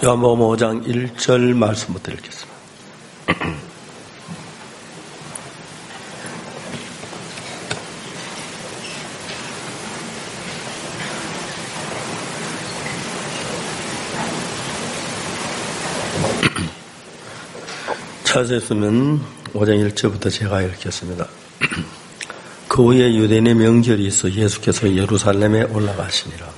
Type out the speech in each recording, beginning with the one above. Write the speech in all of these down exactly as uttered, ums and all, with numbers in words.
요한복음 오 장 일 절 말씀부터 읽겠습니다. 찾으셨으면 오 장 일 절부터 제가 읽겠습니다. 그 후에 유대인의 명절이 있어 예수께서 예루살렘에 올라가시니라.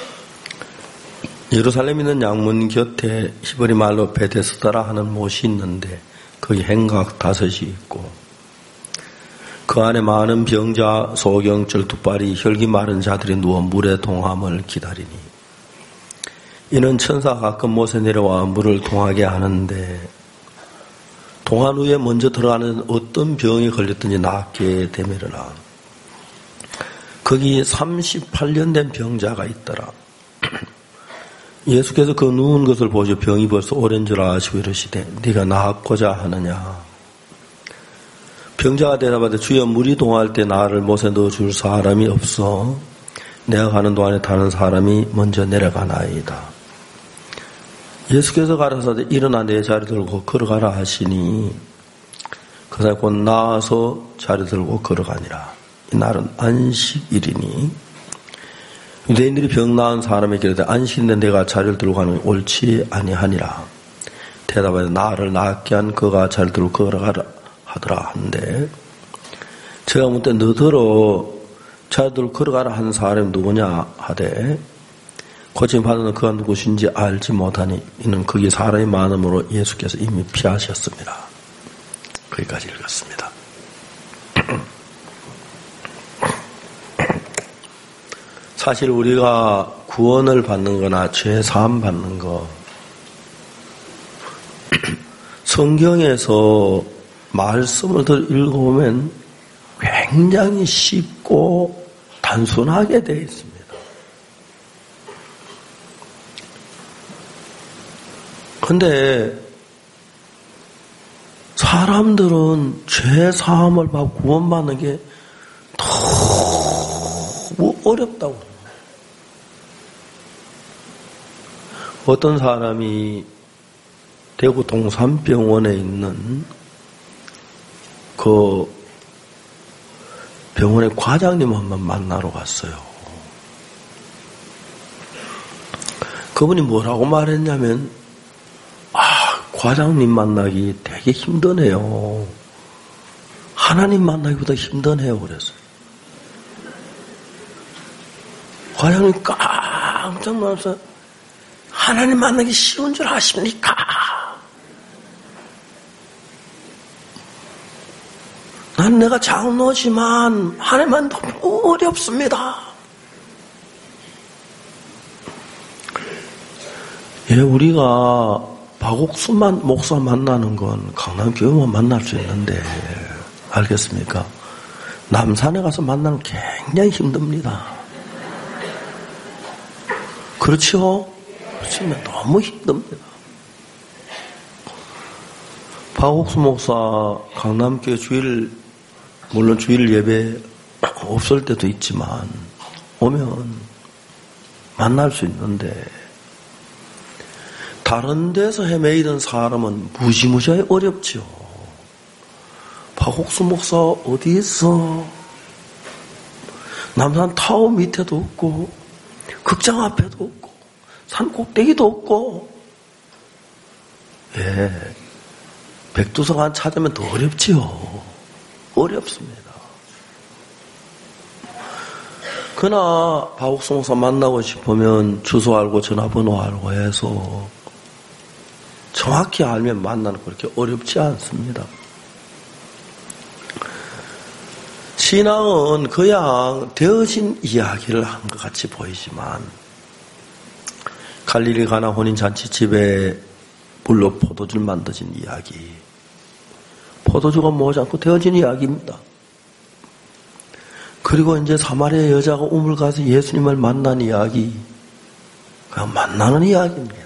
예루살렘에 있는 양문 곁에 히브리 말로 베데스다라 하는 못이 있는데 거기 행각 다섯이 있고 그 안에 많은 병자, 소경절, 두발이, 혈기 마른 자들이 누워 물의 동함을 기다리니 이는 천사가 가끔 못에 내려와 물을 동하게 하는데 동한 후에 먼저 들어가는 어떤 병이 걸렸든지 낫게 되매르나 거기 삼십팔 년 된 병자가 있더라. 예수께서 그 누운 것을 보시고 병이 벌써 오랜 줄 아시고 이르시되 네가 나았고자 하느냐. 병자가 대답하되 주여 물이 동할 때 나를 못에 넣어줄 사람이 없어 내가 가는 동안에 다른 사람이 먼저 내려가나이다. 예수께서 가라사대 일어나 내 자리 들고 걸어가라 하시니 그 사람이 곧 나와서 자리 들고 걸어가니라. 이 날은 안식일이니 유대인들이 병 나은 사람에게 이르되 안식일인데 내가 자리를 들고 가는 게 옳지 아니하니라. 대답하되 나를 낫게 한 그가 자리를 들고 걸어가라 하더라 한데 제가 묻되 너더러 자리를 들고 걸어가라 한 사람이 누구냐 하되 고침 받은 그가 누구신지 알지 못하니 이는 거기 사람이 많음으로 예수께서 이미 피하셨습니다. 거기까지 읽었습니다. 사실 우리가 구원을 받는 거나 죄 사함 받는 거 성경에서 말씀을 더 읽어보면 굉장히 쉽고 단순하게 되어 있습니다. 근데 사람들은 죄 사함을 받고 구원받는 게 너무 어렵다고. 어떤 사람이 대구 동산병원에 있는 그 병원의 과장님 한번 만나러 갔어요. 그분이 뭐라고 말했냐면 아, 과장님 만나기 되게 힘드네요. 하나님 만나기보다 힘드네요. 그랬어요. 과장님 깜짝 놀라서 하나님 만나기 쉬운 줄 아십니까? 난 내가 장로지만 하나님은 너무 어렵습니다. 예, 우리가 박옥수만 목사 만나는 건 강남교회만 만날 수 있는데 알겠습니까? 남산에 가서 만나는 굉장히 힘듭니다. 그렇죠? 그렇지만 너무 힘듭니다. 박옥수 목사 강남교회 주일 물론 주일 예배 없을 때도 있지만 오면 만날 수 있는데 다른 데서 헤매이던 사람은 무지무지하게 어렵죠. 박옥수 목사 어디 있어? 남산 타워 밑에도 없고 극장 앞에도 없고 산 꼭대기도 없고 예, 백두성안 찾으면 더 어렵지요. 어렵습니다. 그러나 박옥수 목사 만나고 싶으면 주소 알고 전화번호 알고 해서 정확히 알면 만나는 거 그렇게 어렵지 않습니다. 신앙은 그냥 되어진 이야기를 한 것 같이 보이지만 갈릴리 가나 혼인잔치집에 물로 포도주를 만드신 이야기 포도주가 뭐지 않고 되어진 이야기입니다. 그리고 이제 사마리아 여자가 우물 가서 예수님을 만난 이야기 그냥 만나는 이야기입니다.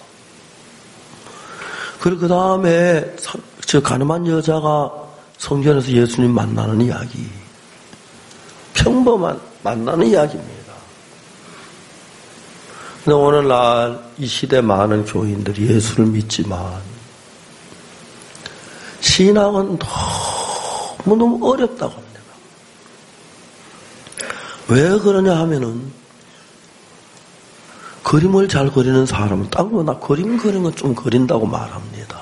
그리고 그 다음에 저 가늠한 여자가 성전에서 예수님 만나는 이야기 평범한 만나는 이야기입니다. 근데 오늘날 이 시대 많은 교인들이 예수를 믿지만 신앙은 너무너무 어렵다고 합니다. 왜 그러냐 하면은 그림을 잘 그리는 사람은 딱 보면 나 그림 그리는 건 좀 그린다고 말합니다.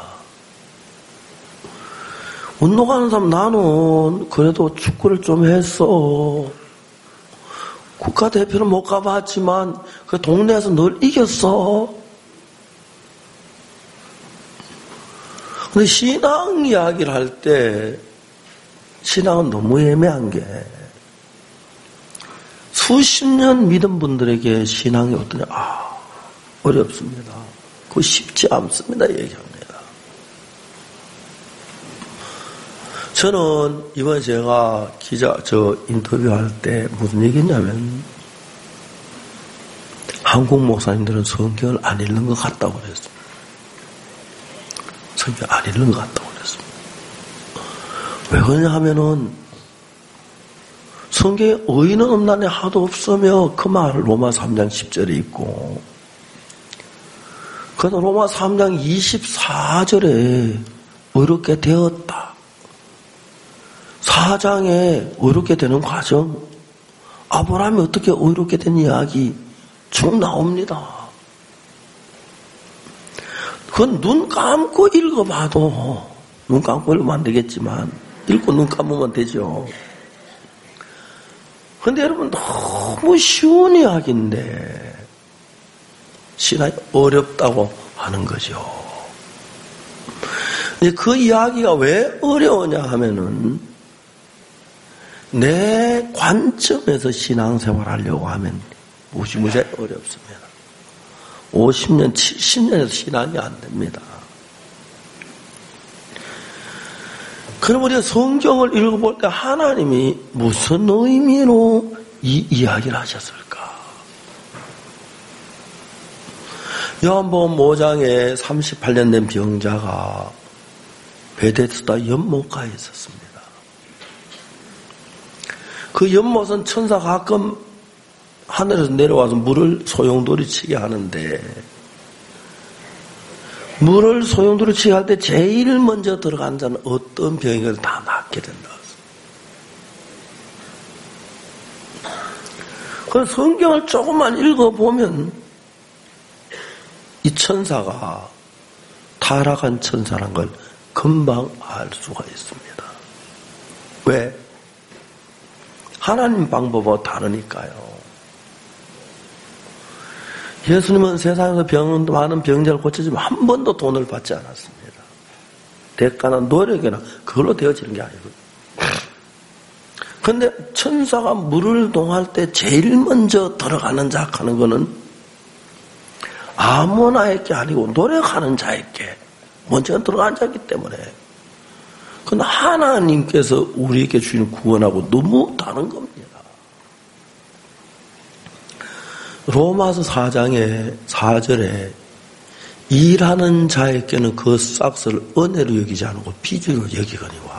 운동하는 사람 나는 그래도 축구를 좀 했어. 국가대표는 못 가봤지만 그 동네에서 늘 이겼어. 근데 신앙 이야기를 할 때 신앙은 너무 애매한 게 수십 년 믿은 분들에게 신앙이 어떠냐? 아, 어렵습니다. 그거 쉽지 않습니다. 얘기합니다. 저는 이번에 제가 기자, 저 인터뷰할 때 무슨 얘기했냐면 한국 목사님들은 성경을 안 읽는 것 같다고 그랬습니다. 성경 안 읽는 것 같다고 그랬습니다. 왜 그러냐 하면은 성경에 의인은 없나니 하도 없으며 그 말 로마 삼 장 십 절에 있고 그래서 로마 삼 장 이십사 절에 의롭게 되었다. 사 장에 의롭게 되는 과정, 아브라함이 어떻게 의롭게 된 이야기 쭉 나옵니다. 그건 눈 감고 읽어봐도, 눈 감고 읽으면 안 되겠지만, 읽고 눈 감으면 되죠. 근데 여러분, 너무 쉬운 이야기인데, 신앙이 어렵다고 하는 거죠. 그 이야기가 왜 어려우냐 하면은, 내 관점에서 신앙생활 하려고 하면 무지무지 어렵습니다. 오십 년, 칠십 년에서 신앙이 안 됩니다. 그럼 우리가 성경을 읽어볼 때 하나님이 무슨 의미로 이 이야기를 하셨을까? 요한복음 오 장에 삼십팔 년 된 병자가 베데스다 연못가에 있었습니다. 그 연못은 천사 가끔 하늘에서 내려와서 물을 소용돌이 치게 하는데 물을 소용돌이 치게 할 때 제일 먼저 들어간 자는 어떤 병이든 다 낫게 된다. 그래서 성경을 조금만 읽어보면 이 천사가 타락한 천사란 걸 금방 알 수가 있습니다. 왜? 하나님 방법과 다르니까요. 예수님은 세상에서 병, 많은 병자를 고치지만 한 번도 돈을 받지 않았습니다. 대가나 노력이나 그걸로 되어지는 게 아니거든요. 그런데 천사가 물을 동할 때 제일 먼저 들어가는 자 하는 거는 아무나에게 아니고 노력하는 자에게 먼저 들어간 자이기 때문에 그건 하나님께서 우리에게 주시는 구원하고 너무 다른 겁니다. 로마서 사 장의 사 절에 일하는 자에게는 그 싹스를 은혜로 여기지 않고 빚으로 여기거니와.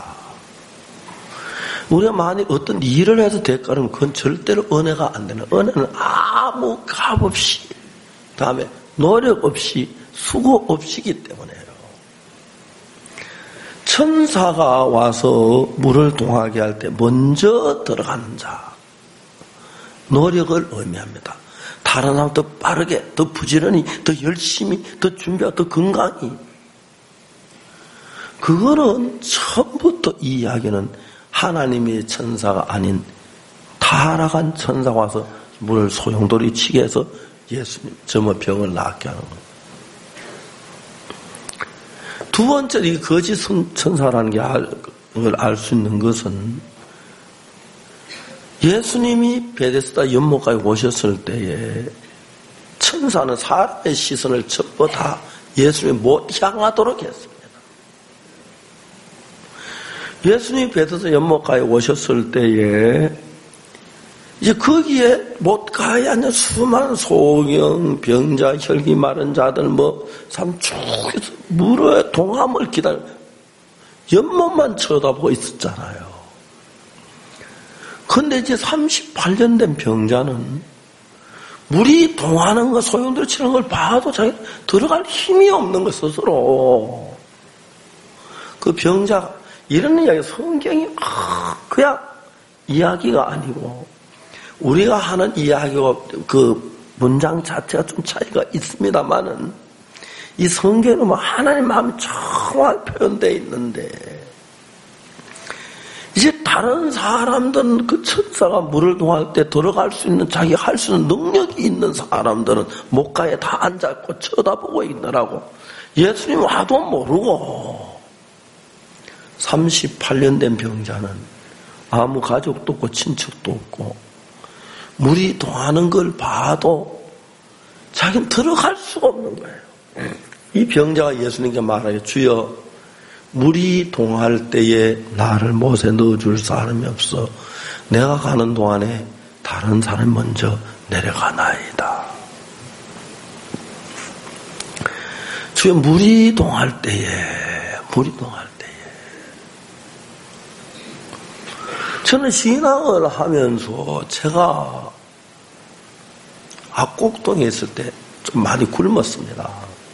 우리가 만약 어떤 일을 해서 대가는 그건 절대로 은혜가 안 되는, 은혜는 아무 값 없이, 다음에 노력 없이, 수고 없이기 때문에요. 천사가 와서 물을 동하게 할 때 먼저 들어가는 자, 노력을 의미합니다. 다른 사람 더 빠르게, 더 부지런히, 더 열심히, 더 준비하고 더 건강히. 그거는 처음부터 이 이야기는 하나님의 천사가 아닌 타락한 천사가 와서 물을 소용돌이 치게 해서 예수님 저뭐 병을 낫게 하는 겁니다. 두 번째 이 거짓 천사라는 걸 알 수 있는 것은 예수님이 베데스다 연못가에 오셨을 때에 천사는 사람의 시선을 전부 다 예수님이 못 향하도록 했습니다. 예수님이 베데스다 연못가에 오셨을 때에 이제 거기에 못 가야 하는 수많은 소경, 병자, 혈기 마른 자들 뭐 삼축에서 물의 동함을 기다려 연못만 쳐다보고 있었잖아요. 근데 이제 삼십팔 년 된 병자는 물이 동하는 거, 소용돌이 치는 걸 봐도 자기 들어갈 힘이 없는 거 스스로. 그 병자가 이런 이야기, 성경이 그냥 이야기가 아니고 우리가 하는 이야기와 그 문장 자체가 좀 차이가 있습니다만은 이 성경은 뭐 하나님 마음이 정확하게 표현되어 있는데 이제 다른 사람들은 그 천사가 물을 동할 때 들어갈 수 있는 자기가 할 수 있는 능력이 있는 사람들은 목가에 다 앉아있고 쳐다보고 있더라고. 예수님 와도 모르고 삼십팔 년 된 병자는 아무 가족도 없고 친척도 없고 물이 동하는 걸 봐도 자기는 들어갈 수가 없는 거예요. 이 병자가 예수님께 말하기를 주여 물이 동할 때에 나를 못에 넣어줄 사람이 없어 내가 가는 동안에 다른 사람이 먼저 내려가나이다. 주여 물이 동할 때에 물이 동할 때에 저는 신앙을 하면서 제가 악곡동에 있을 때 좀 많이 굶었습니다.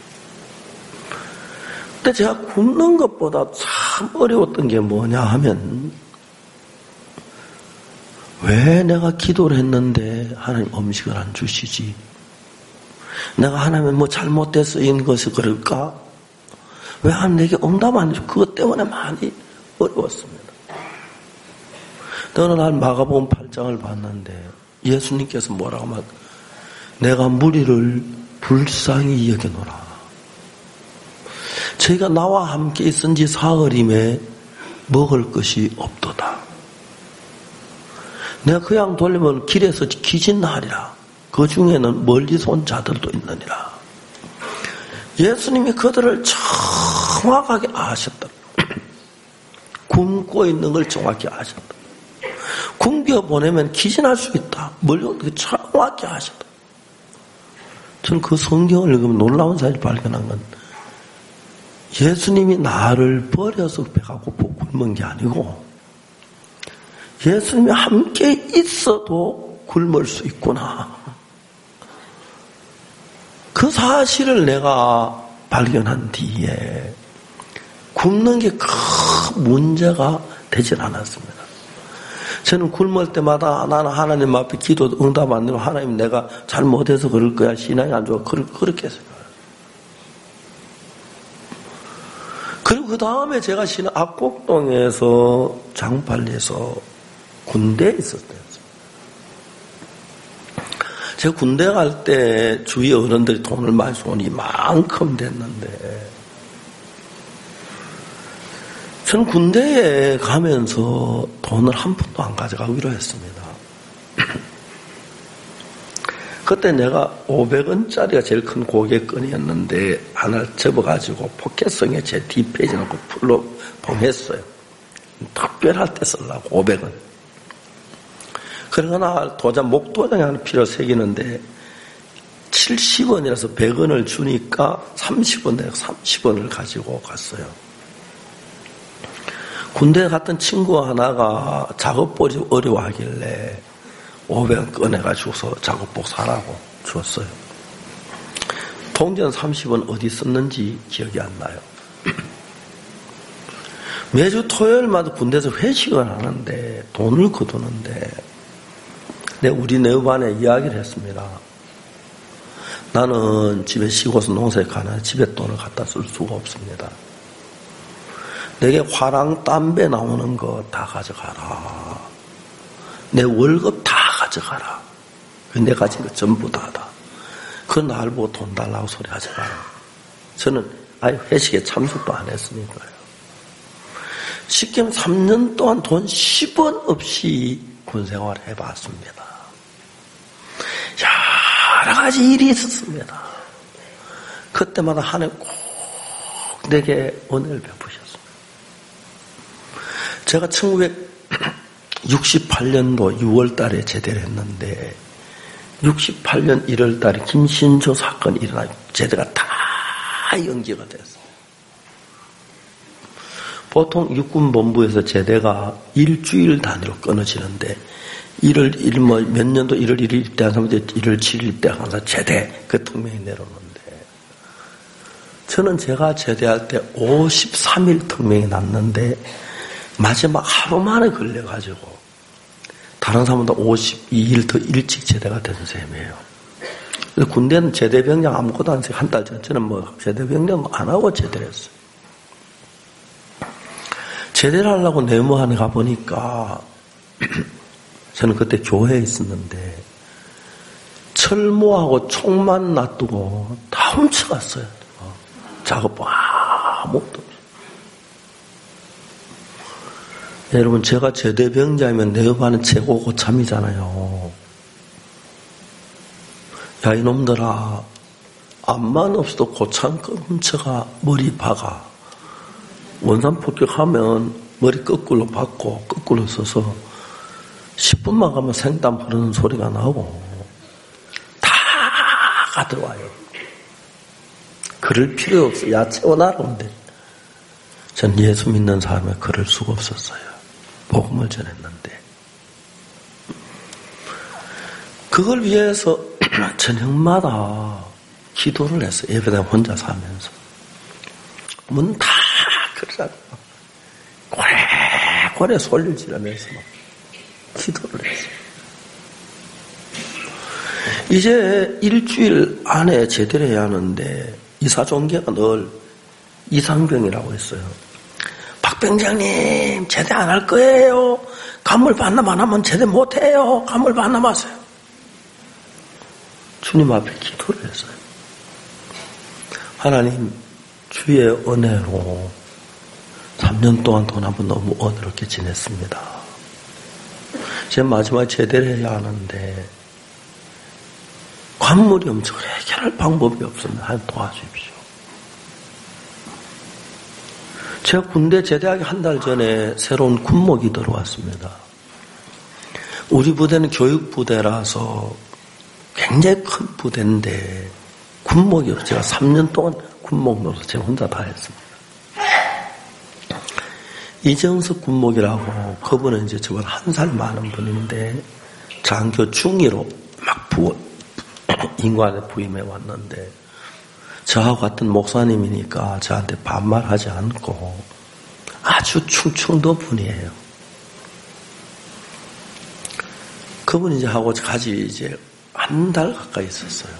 근데 제가 굶는 것보다 참 어려웠던 게 뭐냐 하면 왜 내가 기도를 했는데 하나님 음식을 안 주시지? 내가 하나님 뭐 잘못돼서인 것이 그럴까? 왜 하나님 내게 응답 안 해줘? 그것 때문에 많이 어려웠습니다. 어느 날 마가복음 팔 장을 봤는데 예수님께서 뭐라고 말 내가 무리를 불쌍히 여겨노라. 저희가 나와 함께 있은 지 사흘임에 먹을 것이 없도다. 내가 그냥 돌리면 길에서 기진하리라. 그 중에는 멀리서 온 자들도 있느니라. 예수님이 그들을 정확하게 아셨다. 굶고 있는 걸 정확히 아셨다. 굶겨 보내면 기진할 수 있다. 멀리 온 걸 정확히 아셨다. 저는 그 성경을 읽으면 놀라운 사실을 발견한 건 예수님이 나를 버려서 배가 고프고 굶은 게 아니고 예수님이 함께 있어도 굶을 수 있구나. 그 사실을 내가 발견한 뒤에 굶는 게 큰 문제가 되질 않았습니다. 저는 굶을 때마다 나는 하나님 앞에 기도 응답 안 되면 하나님 내가 잘못해서 그럴 거야. 신앙이 안 좋아. 그렇게 했어요. 그리고 그 다음에 제가 신앙 악곡동에서 장팔리에서 군대에 있었대요. 제가 군대 갈 때 주위 어른들이 돈을 많이 쏘니 이만큼 됐는데 저는 군대에 가면서 돈을 한 푼도 안 가져가기로 했습니다. 그때 내가 오백 원짜리가 제일 큰 고객건이었는데 하나를 접어가지고 포켓성에 제 뒷페이지 놓고 풀로 봉했어요. 특별할 때 쓰려고 오백 원. 그러나 도장, 목도장에 하나 필요 새기는데 칠십 원이라서 백 원을 주니까 삼십 원 내가 삼십 원을 가지고 갔어요. 군대에 갔던 친구 하나가 작업복이 어려워하길래 오백 원 꺼내가지고서 작업복 사라고 주었어요. 통전 삼십 원 어디 썼는지 기억이 안 나요. 매주 토요일마다 군대에서 회식을 하는데 돈을 거두는데 우리 내후반에 이야기를 했습니다. 나는 집에 쉬고서 농사에 가나 집에 돈을 갖다 쓸 수가 없습니다. 내게 화랑 담배 나오는 거 다 가져가라. 내 월급 다 가져가라. 내가 가진 거 전부 다다. 그 날 보고 돈 달라고 소리 하지 마라. 저는 아예 회식에 참석도 안 했으니까요. 쉽게 하면 삼 년 동안 돈 십 원 없이 군생활을 해봤습니다. 여러 가지 일이 있었습니다. 그때마다 하나님 꼭 내게 은혜를 베푸셨습니다. 제가 천구백육십팔 년도 유월 달에 제대를 했는데 육십팔 년 일월 달에 김신조 사건이 일어나 제대가 다 연기가 됐어요. 보통 육군본부에서 제대가 일주일 단위로 끊어지는데 일월 일, 뭐, 몇 년도 일월 일일 때 한 사람들 일월 칠일 때 항상 제대, 그 특명이 내려오는데, 저는 제가 제대할 때 오십삼 일 특명이 났는데, 마지막 하루 만에 걸려가지고, 다른 사람보다 오십이 일 더 일찍 제대가 된 셈이에요. 군대는 제대병장 아무것도 안 쓰고 한 달 전, 저는 뭐, 제대병장 안 하고 제대를 했어요. 제대를 하려고 내무하는 가보니까, 저는 그때 교회에 있었는데, 철모하고 총만 놔두고 다 훔쳐갔어요. 작업 아무것도 없어요. 여러분, 제가 제대병자이면 내업하는 최고 고참이잖아요. 야, 이놈들아, 앞만 없어도 고참 훔쳐가 머리 박아. 원산 폭격하면 머리 거꾸로 박고 거꾸로 서서 십 분만 가면 생땀 흐르는 소리가 나고 다 가들어와요. 그럴 필요 없어. 야, 채워놔라는데. 전 예수 믿는 사람이 그럴 수가 없었어요. 복음을 전했는데. 그걸 위해서 저녁마다 기도를 했어요. 예배당 혼자 사면서. 문 다 그러잖아요. 고래고래 소리를 지르면서 막 기도를 했어요. 이제 일주일 안에 제대로 해야 하는데 이사종계가 늘 이상병이라고 했어요. 박병장님 제대 안 할 거예요. 간물 반납 안 하면 제대 못해요. 간물 반납하세요. 주님 앞에 기도를 했어요. 하나님 주의 은혜로 삼 년 동안 돈 한 번 너무 어렵게 지냈습니다. 제 마지막에 제대를 해야 하는데 관물이 엄청 해결할 방법이 없습니다. 하나님 도와주십시오. 제가 군대 제대하기 한 달 전에 새로운 군목이 들어왔습니다. 우리 부대는 교육부대라서 굉장히 큰 부대인데 군목이 없어요. 제가 삼 년 동안 군목 노릇 제가 혼자 다 했습니다. 이정석 군목이라고 그분은 이제 저보다 한 살 많은 분인데 장교 중위로 막 부, 인관에 부임해 왔는데 저하고 같은 목사님이니까 저한테 반말하지 않고 아주 충청도 분이에요. 그분이 이제 하고 같이 이제 한 달 가까이 있었어요.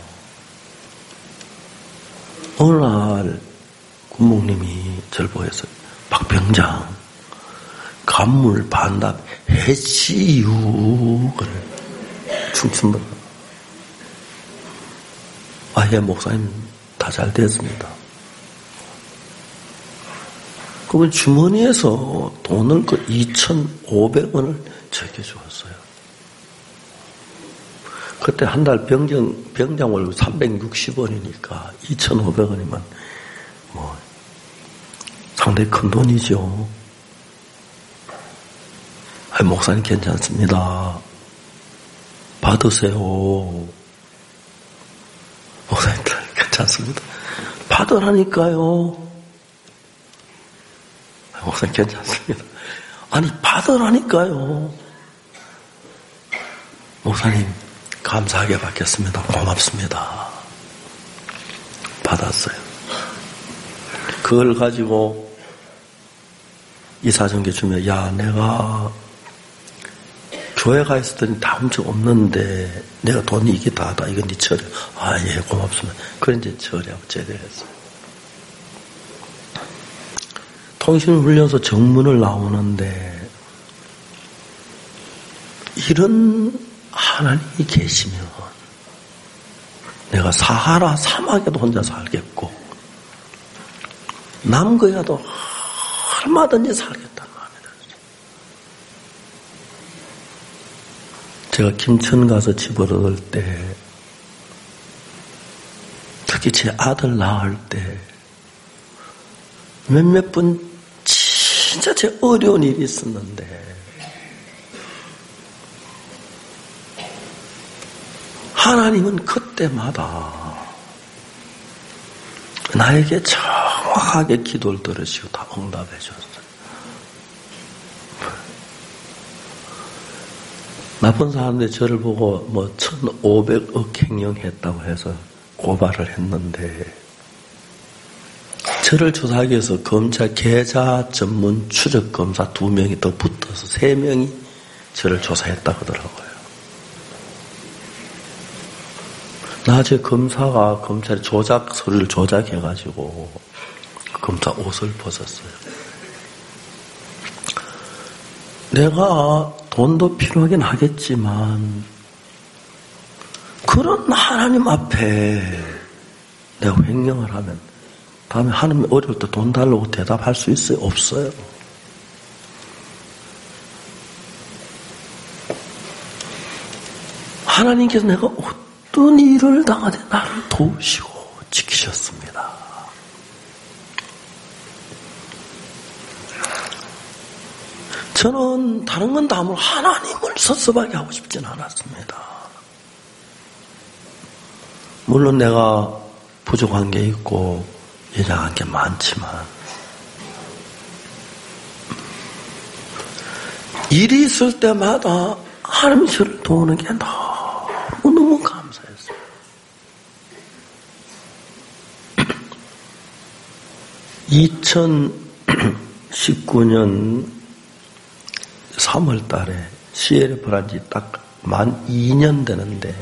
어느 날 군목님이 저를 보여서 박병장 간물 반납 했지유 그래. 충청도. 아, 예, 목사님 다 잘 됐습니다. 그분 주머니에서 돈을 그 이천오백 원을 적여주었어요. 그때 한 달 병장, 병장 월급 삼백육십 원이니까 이천오백 원이면 뭐 상당히 큰 돈이죠. 아, 목사님 괜찮습니다. 받으세요. 목사님 괜찮습니다. 받으라니까요. 아, 목사님 괜찮습니다. 아니 받으라니까요. 목사님 감사하게 받겠습니다. 고맙습니다. 받았어요. 그걸 가지고 이사정계 주면 야 내가 교회가 있었더니 다 훔쳐 없는데 내가 돈이 이게 다다. 이건 네 처리. 아, 예, 고맙습니다. 그래 이제 처리하고 제대로 했어요. 통신훈련소 정문을 나오는데 이런 하나님이 계시면 내가 사하라 사막에도 혼자 살겠고 남거야도 얼마든지 살겠다는 마음이 들었어요. 제가 김천 가서 집을 얻을 때 특히 제 아들 낳을 때 몇몇 분 진짜 제 어려운 일이 있었는데 하나님은 그때마다 나에게 정확하게 기도를 들으시고 다 응답해 줬어요. 나쁜 사람들이 저를 보고 뭐 천오백억 횡령했다고 해서 고발을 했는데, 저를 조사하기 위해서 검찰 계좌 전문 추적 검사 두 명이 더 붙어서 세 명이 저를 조사했다고 하더라고요. 나중에 검사가 검찰이 조작 서류를 조작해가지고 검사 옷을 벗었어요. 내가 돈도 필요하긴 하겠지만 그런 하나님 앞에 내가 횡령을 하면 다음에 하나님 어려울 때 돈 달라고 대답할 수 있어요? 없어요. 하나님께서 내가 어떤 일을 당하되 나를 도우시고 지키셨습니다. 저는 다른 건 다 아무로 하나님을 섭섭하게 하고 싶진 않았습니다. 물론 내가 부족한 게 있고 예정한 게 많지만 일이 있을 때마다 하나님이 저를 도우는 게 너무너무 감사했어요. 이천십구 년 삼월 달에 씨엘에프를 한 지 딱 만 이 년 되는데,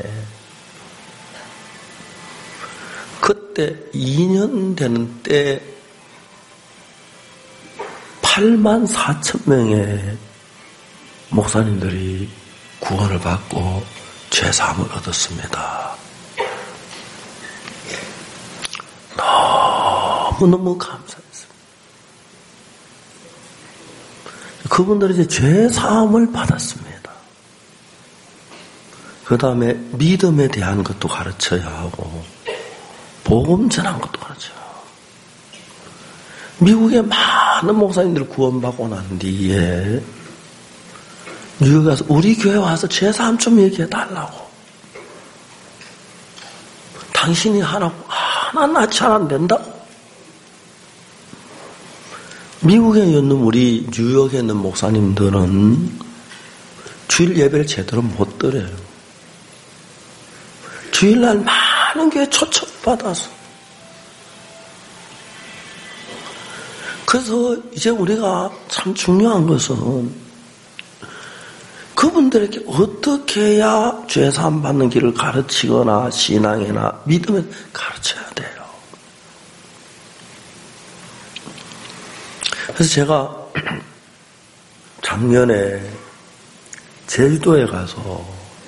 그때 이 년 되는 때 팔만 사천 명의 목사님들이 구원을 받고 죄사함을 얻었습니다. 너무너무 감사했습니다. 그분들이 이제 죄사함을 받았습니다. 그 다음에 믿음에 대한 것도 가르쳐야 하고 복음 전한 것도 가르쳐야 하고, 미국의 많은 목사님들이 구원받고 난 뒤에 뉴욕에 가서 우리 교회 와서 죄사함 좀 얘기해 달라고. 당신이 하나 하나 낫지 안 된다고. 미국에 있는 우리 뉴욕에 있는 목사님들은 주일 예배를 제대로 못 드려요. 주일날 많은 교회 초청받아서. 그래서 이제 우리가 참 중요한 것은 그분들에게 어떻게 해야 죄사함 받는 길을 가르치거나 신앙이나 믿음을 가르쳐야 돼요. 그래서 제가 작년에 제주도에 가서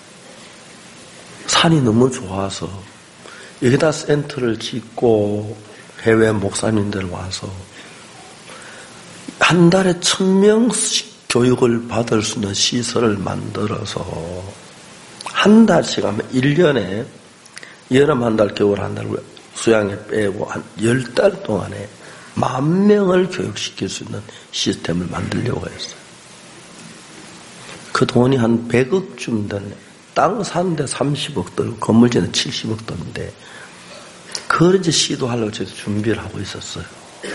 산이 너무 좋아서 여기다 센터를 짓고 해외 목사님들 와서 한 달에 천 명씩 교육을 받을 수 있는 시설을 만들어서 한 달씩 하면 일 년에 여름 한 달, 겨울 한 달 수양에 빼고 한 열 달 동안에 만 명을 교육시킬 수 있는 시스템을 만들려고 했어요. 그 돈이 한 백억쯤 되네. 땅 사는데 삼십억 들고 건물 짓는 칠십억 드는데 그걸 이제 시도하려고 저도 준비를 하고 있었어요.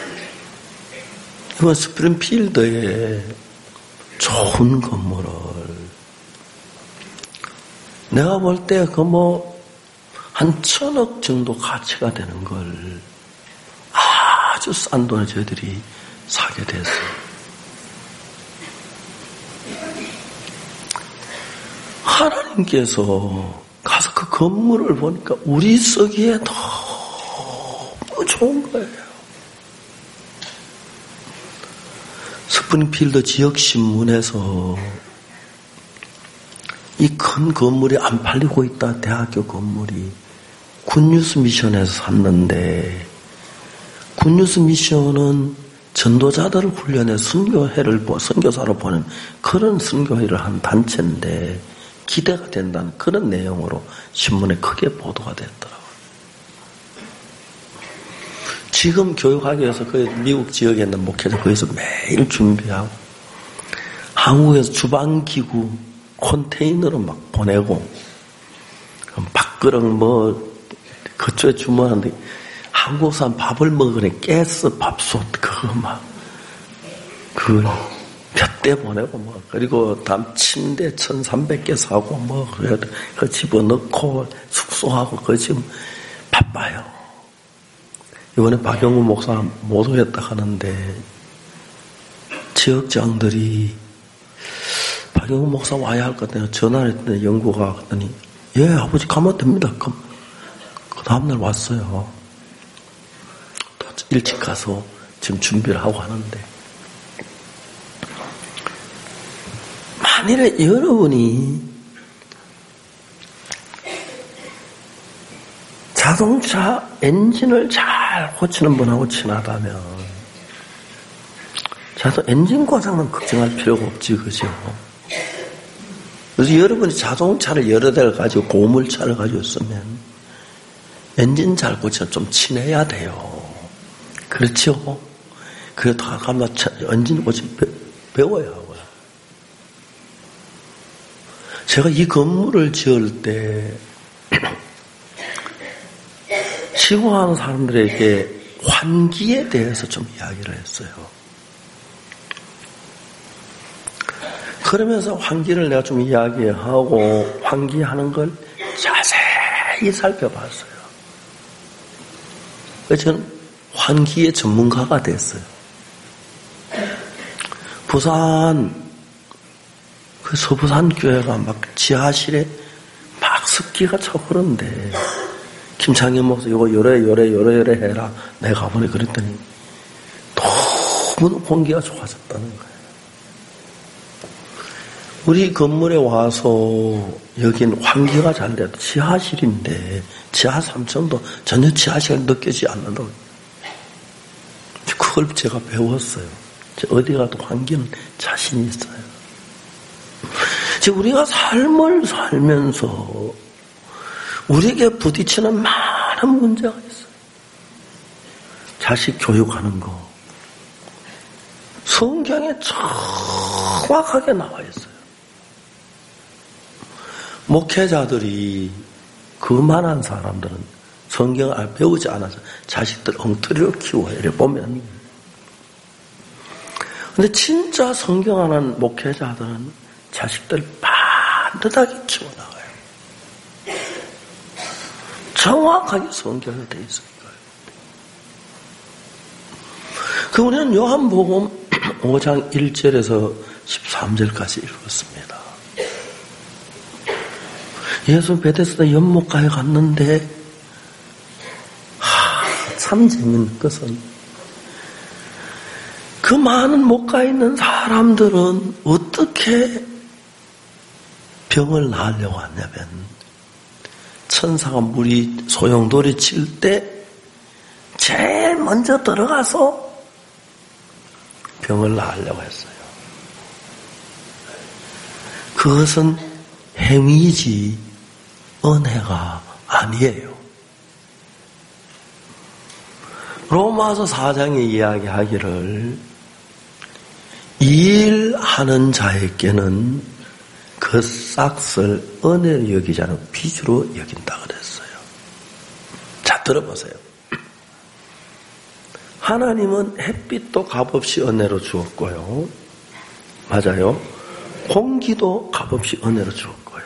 이번 스프링필드에 좋은 건물을 내가 볼 때 그 뭐 한 천억 정도 가치가 되는 걸 아주 싼 돈에 저희들이 사게 됐어요. 하나님께서 가서 그 건물을 보니까 우리 쓰기에 너무 좋은 거예요. 스프링필드 지역신문에서 이 큰 건물이 안 팔리고 있다. 대학교 건물이. 굿뉴스 미션에서 샀는데, 굿뉴스 미션은 전도자들을 훈련해 선교회를, 선교사로 보낸 그런 선교회를 한 단체인데 기대가 된다는 그런 내용으로 신문에 크게 보도가 됐더라고요. 지금 교육하기 위해서 그 미국 지역에 있는 목회자 거기서 매일 준비하고 한국에서 주방기구 컨테이너로 막 보내고 밥그릇 뭐 그쪽에 주문하는데 한국 사람 밥을 먹으니 가스 밥솥 그거 막 그걸 몇 대 보내고 뭐 그리고 다음 침대 천삼백 개 사고 뭐 그 집어넣고 숙소하고 그 지금 바빠요. 이번에 박영우 목사 못 오겠다 하는데 지역장들이 박영우 목사 와야 할 것 같아요. 전화를 했더니 영구가 갔더니 예 아버지 가면 됩니다. 그럼 그 다음날 왔어요. 또 일찍 가서 지금 준비를 하고 하는데 만일에 여러분이 자동차 엔진을 잘 고치는 분하고 친하다면 자동 엔진 고장은 걱정할 필요가 없지, 그죠? 그래서 여러분이 자동차를 여러 대를 가지고 고물차를 가지고 있으면 엔진 잘 고치면 좀 친해야 돼요. 그렇죠? 그래도 가면 엔진 고치면 배워야 하고요. 제가 이 건물을 지을 때 시공하는 사람들에게 환기에 대해서 좀 이야기를 했어요. 그러면서 환기를 내가 좀 이야기하고 환기하는 걸 자세히 살펴봤어요. 그래서 저는 환기의 전문가가 됐어요. 부산 그 서부산 교회가 막 지하실에 막 습기가 차고 그런데 김창현 목사 이거 요래 요래 요래 요래 해라 내가 가보니 그랬더니 너무 공기가 좋아졌다는 거예요. 우리 건물에 와서 여긴 환기가 잘 돼도 지하실인데 지하 삼 층도 전혀 지하실이 느껴지지 않는다고. 그걸 제가 배웠어요. 어디 가도 환기는 자신이 있어요. 지금 우리가 삶을 살면서 우리에게 부딪히는 많은 문제가 있어요. 자식 교육하는 거. 성경에 정확하게 나와 있어요. 목회자들이 그만한 사람들은 성경을 배우지 않아서 자식들 엉터리로 키워요. 이렇게 보면. 근데 진짜 성경 하는 목회자들은 자식들 반듯하게 키워나가요. 정확하게 성경에 되어 있으니까요. 그 우리는 요한복음 오 장 일 절에서 십삼 절까지 읽었습니다. 예수 베데스다 연못가에 갔는데 하, 참 재밌는 것은 그 많은 못가 있는 사람들은 어떻게 병을 나으려고 하냐면 천사가 물이 소용돌이 칠 때 제일 먼저 들어가서 병을 나으려고 했어요. 그것은 행위지 은혜가 아니에요. 로마서 사 장에 이야기하기를 일하는 자에게는 그 싹을 은혜로 여기지 않고 빚으로 여긴다 그랬어요. 자, 들어보세요. 하나님은 햇빛도 값없이 은혜로 주었고요. 맞아요. 공기도 값없이 은혜로 주었고요.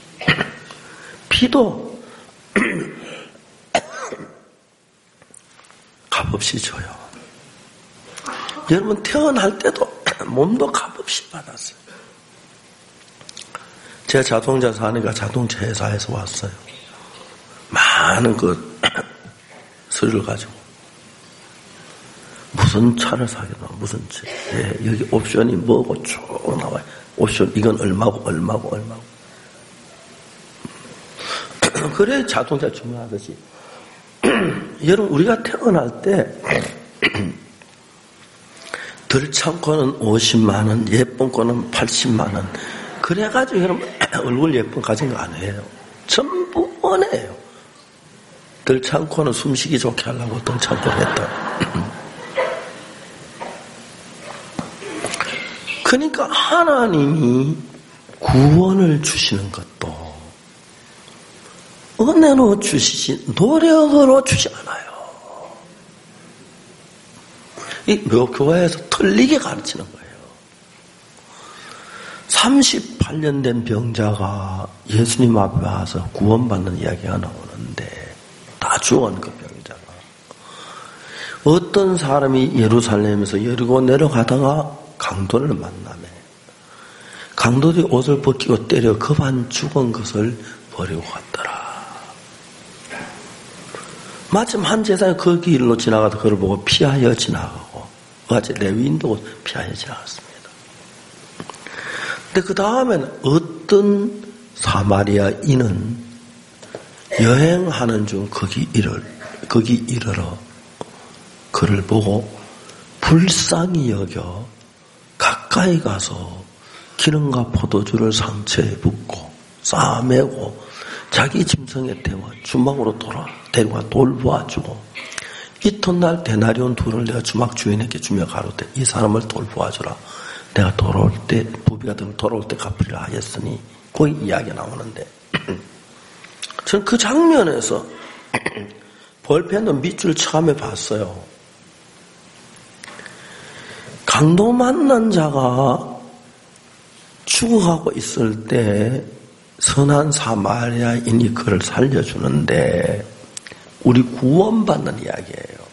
비도 값없이 줘요. 여러분 태어날 때도 몸도 값없이 받았어요. 제가 자동차 사니까 자동차 회사에서 왔어요. 많은 그 서류를 가지고 무슨 차를 사겠나 무슨 차. 예, 여기 옵션이 뭐고 쭉 나와요. 옵션 이건 얼마고 얼마고 얼마고. 그래 자동차 주문하듯이 여러분 우리가 태어날 때 덜 참고는 오십만 원, 예쁜 거는 팔십만 원. 그래가지고 여러분 얼굴 예쁜 가진 거 아니에요. 전부 은혜예요. 덜 참고는 숨쉬기 좋게 하려고 덜 참고 했다. 그러니까 하나님이 구원을 주시는 것도 은혜로 주시지 노력으로 주지 않아요. 이 교회에서 틀리게 가르치는 거예요. 삼십팔 년 된 병자가 예수님 앞에 와서 구원받는 이야기가 나오는데 다 죽은 그 병자가 어떤 사람이 예루살렘에서 여리고 내려가다가 강도를 만나매 강도들이 옷을 벗기고 때려 급한 죽은 것을 버리고 갔더라. 마침 한 제사장이 그 길로 지나가다 그걸 보고 피하여 지나가고 어제 레위인도 피하여 지나갔습니다. 근데 그 다음에는 어떤 사마리아인은 여행하는 중 거기 이를 거기 이르러 그를 보고 불쌍히 여겨 가까이 가서 기름과 포도주를 상처에 붓고 싸매고 자기 짐승에 태워 주막으로 돌아 데려와 돌보아주고 이튿날 데나리온 둘을 내가 주막 주인에게 주며 가로되 이 사람을 돌보아주라. 내가 돌아올 때 부비가 되면 돌아올 때 갚으리라 하였으니 거기 이야기가 나오는데 저는 그 장면에서 볼펜도 밑줄 처음에 봤어요. 강도 만난 자가 죽어가고 있을 때 선한 사마리아인이 그를 살려주는데 우리 구원받는 이야기예요.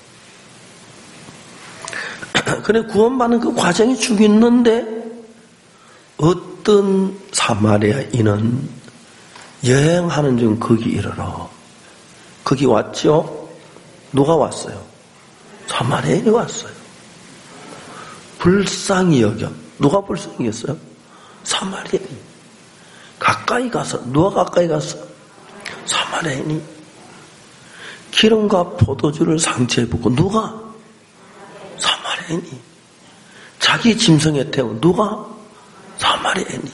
그래 구원받는 그 과정이 쭉 있는데 어떤 사마리아인은 여행하는 중 거기 이르러 거기 왔죠? 누가 왔어요? 사마리아인이 왔어요. 불쌍히 여겨. 누가 불쌍히 여겼어요? 사마리아인. 가까이 가서 누가 가까이 가서? 사마리아인이 기름과 포도주를 상처에 붓고 누가? 사마리아인이 자기 짐승에 태운 누가? 사마리아인이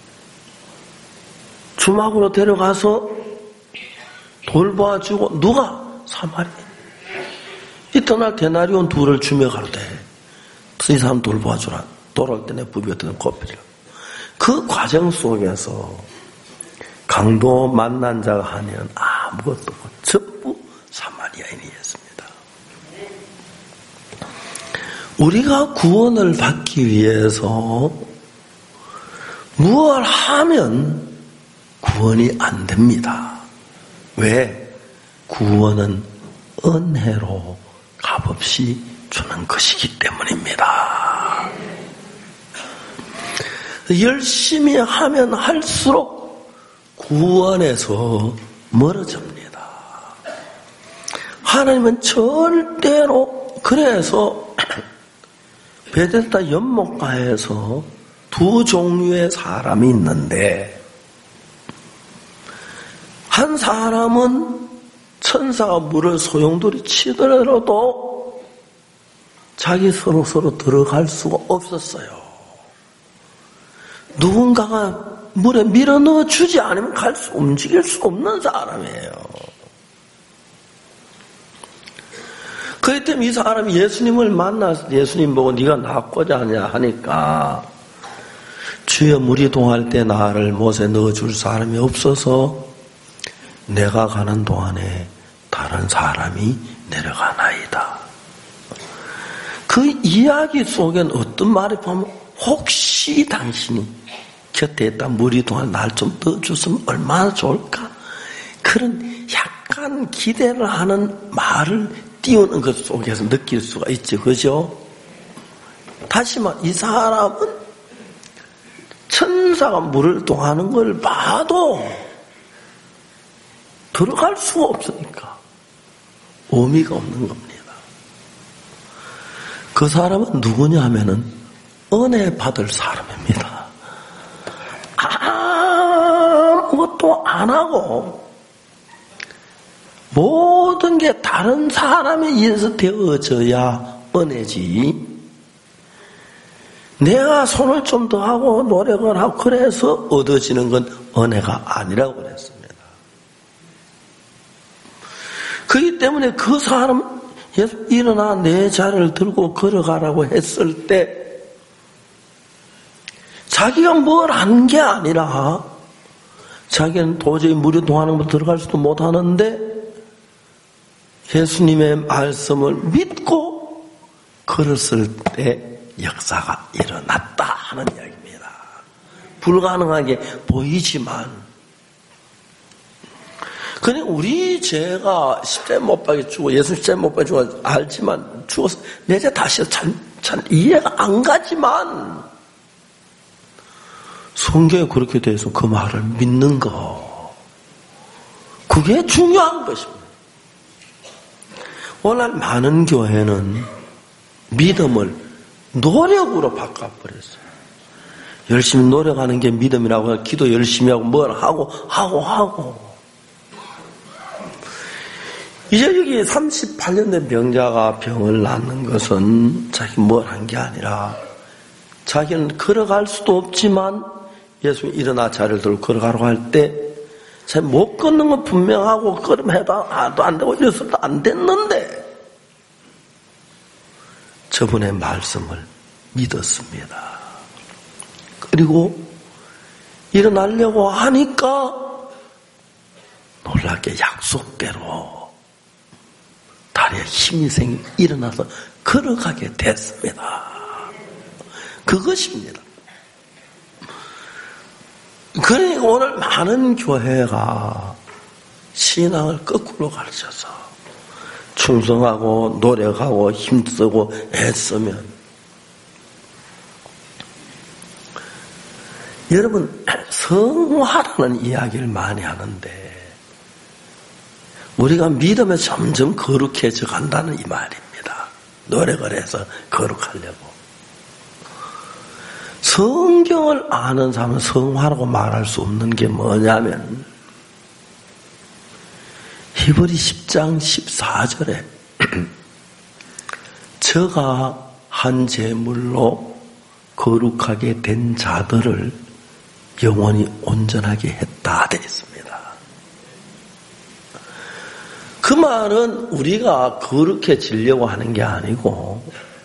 주막으로 데려가서 돌봐주고 누가? 사마리아인. 이튿날 데나리온 둘을 주며 가로되 이 사람 돌봐주라. 돌아올 때 내 부비 어떤 갚으리라. 그 과정 속에서 강도 만난 자가 하면 아무것도 없고 전부 사마리아인이었습니다. 우리가 구원을 받기 위해서 무엇을 하면 구원이 안 됩니다. 왜? 구원은 은혜로 값없이 주는 것이기 때문입니다. 열심히 하면 할수록 구원에서 멀어집니다. 하나님은 절대로 그래서 베데스다 연못가에서 두 종류의 사람이 있는데 한 사람은 천사가 물을 소용돌이 치더라도 자기 서로 서로 들어갈 수가 없었어요. 누군가가 물에 밀어넣어 주지 않으면 갈 수, 움직일 수 없는 사람이에요. 그렇기 때문에 이 사람이 예수님을 만나서 예수님 보고 네가 낫고자 하냐 하니까 주여 물이 동할 때 나를 못에 넣어줄 사람이 없어서 내가 가는 동안에 다른 사람이 내려가나이다. 그 이야기 속엔 어떤 말이 보면 혹시 당신이 곁에 있다 물이 동안 날 좀 넣어줬으면 얼마나 좋을까? 그런 약간 기대를 하는 말을 띄우는 것 속에서 느낄 수가 있죠. 그죠? 다시 말, 이 사람은 천사가 물을 동하는 걸 봐도 들어갈 수가 없으니까 의미가 없는 겁니다. 그 사람은 누구냐 하면은 은혜 받을 사람입니다. 아무것도 안 하고 모든 게 다른 사람에 의해서 되어져야 은혜지. 내가 손을 좀 더 하고 노력을 하고 그래서 얻어지는 건 은혜가 아니라고 그랬습니다. 그렇기 때문에 그 사람 일어나 내 자리를 들고 걸어가라고 했을 때 자기가 뭘 한 게 아니라 자기는 도저히 물이 동하는 거 들어갈 수도 못하는데 예수님의 말씀을 믿고 걸었을 때 역사가 일어났다 하는 이야기입니다. 불가능하게 보이지만, 그냥 우리 죄가 십자가에 못 박혀 죽어, 예수 십자가에 못 박혀 죽어 알지만, 죽어서 내 죄 다시 잘, 잘 이해가 안 가지만, 성경에 그렇게 돼서 그 말을 믿는 거, 그게 중요한 것입니다. 오늘 많은 교회는 믿음을 노력으로 바꿔버렸어요. 열심히 노력하는 게 믿음이라고, 기도 열심히 하고 뭘 하고 하고 하고. 이제 여기 삼십팔 년 된 병자가 병을 낫는 것은 자기 뭘 한 게 아니라, 자기는 걸어갈 수도 없지만 예수님이 일어나 자리를 들고 걸어가라고 할 때 잘 못 걷는 건 분명하고, 걸음해도 안 되고 이래서도 안 됐는데 저분의 말씀을 믿었습니다. 그리고 일어나려고 하니까 놀랍게 약속대로 다리에 힘이 생겨 일어나서 걸어가게 됐습니다. 그것입니다. 그러니까 오늘 많은 교회가 신앙을 거꾸로 가르쳐서 충성하고 노력하고 힘쓰고 애쓰면, 여러분 성화라는 이야기를 많이 하는데 우리가 믿음에 점점 거룩해져 간다는 이 말입니다. 노력을 해서 거룩하려고. 성경을 아는 사람은 성화라고 말할 수 없는 게 뭐냐면, 히브리 십 장 십사 절에 저가 한 제물로 거룩하게 된 자들을 영원히 온전하게 했다 되어 있습니다. 그 말은 우리가 거룩해지려고 하는 게 아니고,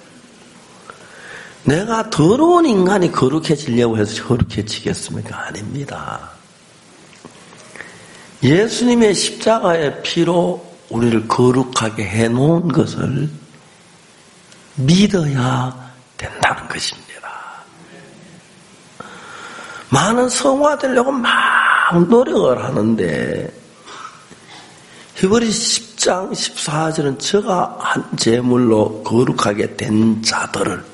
내가 더러운 인간이 거룩해지려고 해서 거룩해지겠습니까? 아닙니다. 예수님의 십자가의 피로 우리를 거룩하게 해놓은 것을 믿어야 된다는 것입니다. 많은 성화되려고 막 노력을 하는데, 히브리 십 장 십사 절은 저가 한 제물로 거룩하게 된 자들을,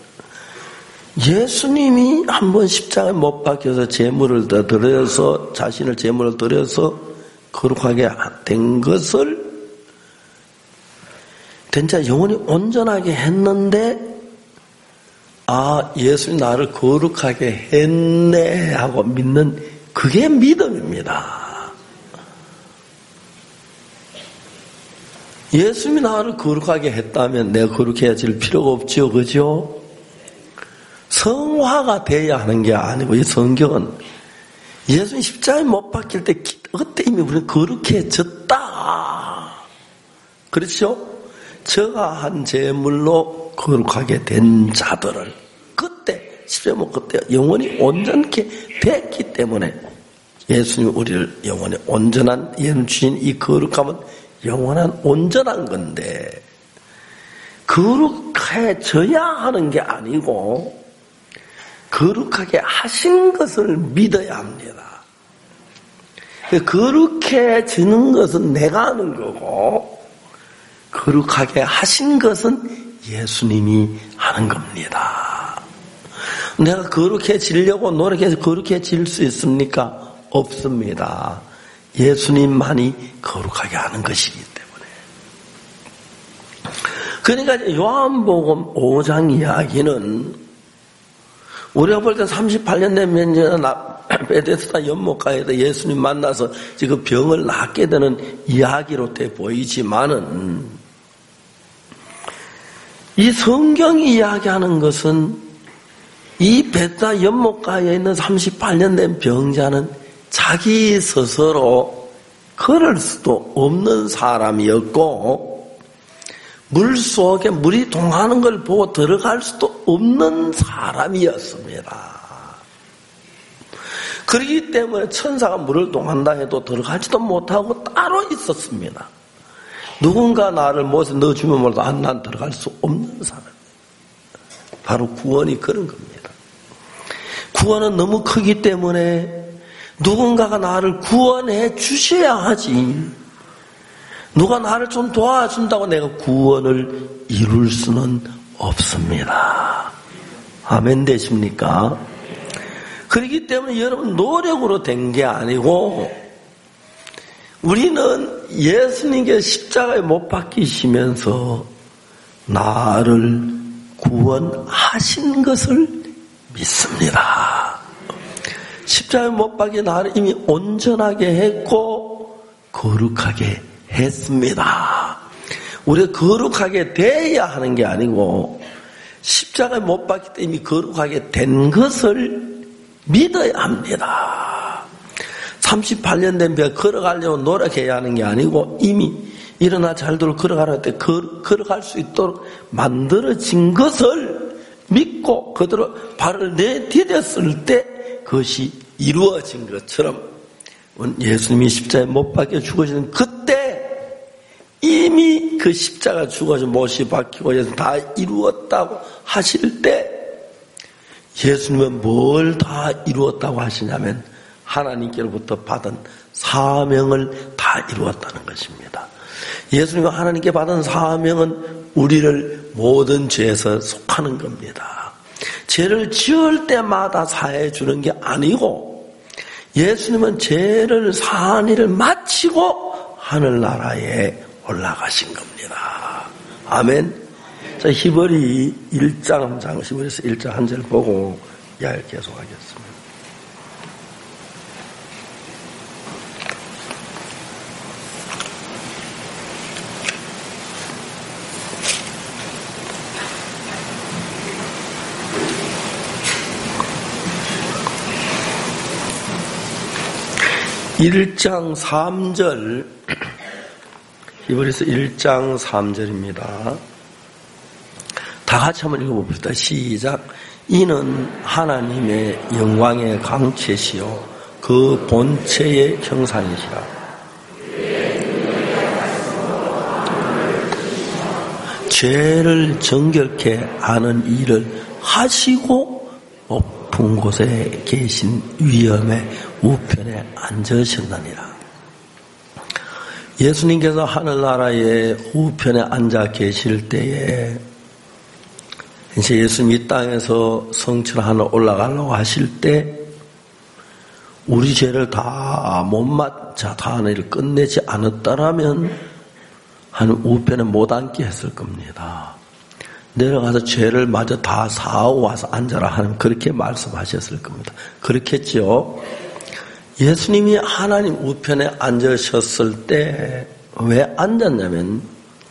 예수님이 한번 십자가에 못 박혀서 제물을 더 드려서, 자신을 제물을 드려서 거룩하게 된 것을 된 자 영원히 온전하게 했는데, 아, 예수님 나를 거룩하게 했네 하고 믿는, 그게 믿음입니다. 예수님이 나를 거룩하게 했다면 내가 거룩해질 필요가 없죠, 그죠? 성화가 돼야 하는 게 아니고, 이 성경은 예수님 십자가에 못 박힐 때 그때 이미 우리는 거룩해졌다. 그렇죠? 저가 한 제물로 거룩하게 된 자들을, 그때 십자가에 못 그때 영원히 온전케 됐기 때문에 예수님 우리를 영원히 온전한 예수 주신 이 거룩함은 영원한 온전한 건데, 거룩해져야 하는 게 아니고 거룩하게 하신 것을 믿어야 합니다. 거룩해지는 것은 내가 하는 거고, 거룩하게 하신 것은 예수님이 하는 겁니다. 내가 거룩해지려고 노력해서 거룩해질 수 있습니까? 없습니다. 예수님만이 거룩하게 하는 것이기 때문에. 그러니까 요한복음 오 장 이야기는 우리가 볼 때 삼십팔 년 된 면제나 베데스다 연못가에서 예수님 만나서 그 병을 낫게 되는 이야기로 돼 보이지만은, 이 성경이 이야기하는 것은 이 베데스다 연못가에 있는 삼십팔 년 된 병자는 자기 스스로 걸을 수도 없는 사람이었고, 물 속에 물이 동하는 걸 보고 들어갈 수도 없는 사람이었습니다. 그렇기 때문에 천사가 물을 동한다 해도 들어가지도 못하고 따로 있었습니다. 누군가 나를 못에 넣어주면 몰라도 안, 난 들어갈 수 없는 사람. 바로 구원이 그런 겁니다. 구원은 너무 크기 때문에 누군가가 나를 구원해 주셔야 하지. 누가 나를 좀 도와준다고 내가 구원을 이룰 수는 없습니다. 아멘 되십니까? 그렇기 때문에 여러분 노력으로 된 게 아니고 우리는 예수님께 십자가에 못 박히시면서 나를 구원하신 것을 믿습니다. 십자가에 못 박혀 나를 이미 온전하게 했고 거룩하게 했습니다. 우리가 거룩하게 돼야 하는 게 아니고 십자가에 못 박힐 때 이미 거룩하게 된 것을 믿어야 합니다. 삼십팔 년 된 배가 걸어가려고 노력해야 하는 게 아니고 이미 일어나 잘들 걸어가라 때 걸어갈 수 있도록 만들어진 것을 믿고 그대로 발을 내디뎠을 때 그것이 이루어진 것처럼 예수님이 십자가에 못 박혀 죽으시는 그때 이미 그 십자가 죽어서 못이 박히고 예수님 다 이루었다고 하실 때 예수님은 뭘 다 이루었다고 하시냐면 하나님께로부터 받은 사명을 다 이루었다는 것입니다. 예수님과 하나님께 받은 사명은 우리를 모든 죄에서 속하는 겁니다. 죄를 지을 때마다 사해 주는 게 아니고 예수님은 죄를 사한 일을 마치고 하늘나라에 올라가신 겁니다. 아멘. 자, 히브리 일 장 한 장, 히브리서 일 장 한 절 보고 이야기를 계속하겠습니다. 일 장 삼 절, 히브리서 일 장 삼 절입니다. 다 같이 한번 읽어봅시다. 시작. 이는 하나님의 영광의 강체시요 그 본체의 형상이시라. 죄를 정결케 하는 일을 하시고 높은 곳에 계신 위엄의 우편에 앉으셨느니라. 예수님께서 하늘나라의 우편에 앉아 계실 때에 이제 예수님 이 땅에서 성천 하늘 올라가려고 하실 때 우리 죄를 다 못 맞자 다 하는 일을 끝내지 않았다라면 한 우편에 못 앉게 했을 겁니다. 내려가서 죄를 마저 다 사하고 와서 앉아라 하는 그렇게 말씀하셨을 겁니다. 그렇겠죠. 예수님이 하나님 우편에 앉으셨을 때 왜 앉았냐면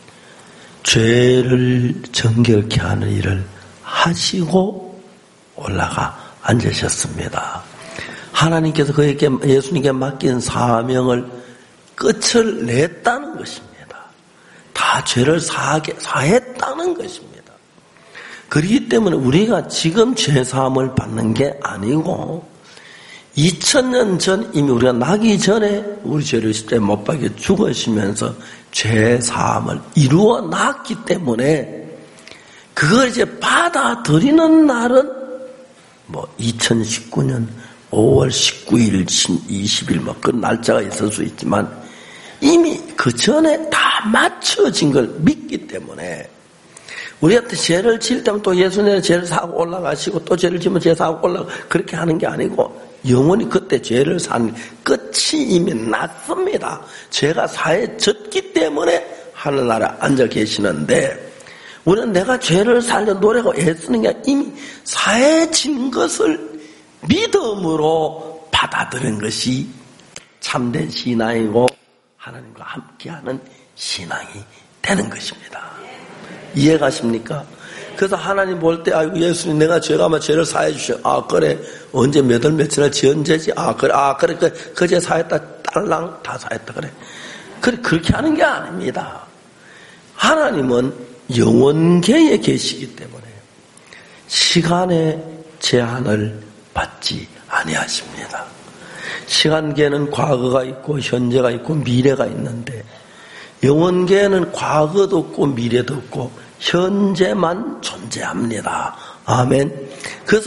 죄를 정결케 하는 일을 하시고 올라가 앉으셨습니다. 하나님께서 그에게 예수님께 맡긴 사명을 끝을 냈다는 것입니다. 다 죄를 사하게, 사했다는 것입니다. 그렇기 때문에 우리가 지금 죄사함을 받는 게 아니고 이천 년 전 이미 우리가 나기 전에 우리 죄를 십자가에 못 박혀 죽으시면서 죄사함을 이루어 놨기 때문에 그걸 이제 받아들이는 날은 뭐 이천십구 년 오월 십구일, 이십일 뭐 그 날짜가 있을 수 있지만 이미 그 전에 다 맞춰진 걸 믿기 때문에 우리한테 죄를 지을 때면 또 예수님의 죄를 사고 올라가시고 또 죄를 지으면 죄 사고 올라가고 그렇게 하는 게 아니고 영원히 그때 죄를 산 끝이 이미 났습니다. 죄가 사해졌기 때문에 하늘나라에 앉아 계시는데 우리는 내가 죄를 살려 노래가 애쓰는 게 이미 사해진 것을 믿음으로 받아들인 것이 참된 신앙이고 하나님과 함께하는 신앙이 되는 것입니다. 이해가십니까? 그래서 하나님 볼 때 아이고 예수님 내가 죄가면 죄를 사해 주셔. 아 그래 언제 몇 월 며칠날 지은 죄지. 아 그래 아 그래 그, 그죄 사했다 딸랑 다 사했다 그래. 그래 그렇게 하는 게 아닙니다. 하나님은 영원계에 계시기 때문에 시간의 제한을 받지 아니하십니다. 시간계는 과거가 있고 현재가 있고 미래가 있는데 영원계에는 과거도 없고 미래도 없고 현재만 존재합니다. 아멘. 그래서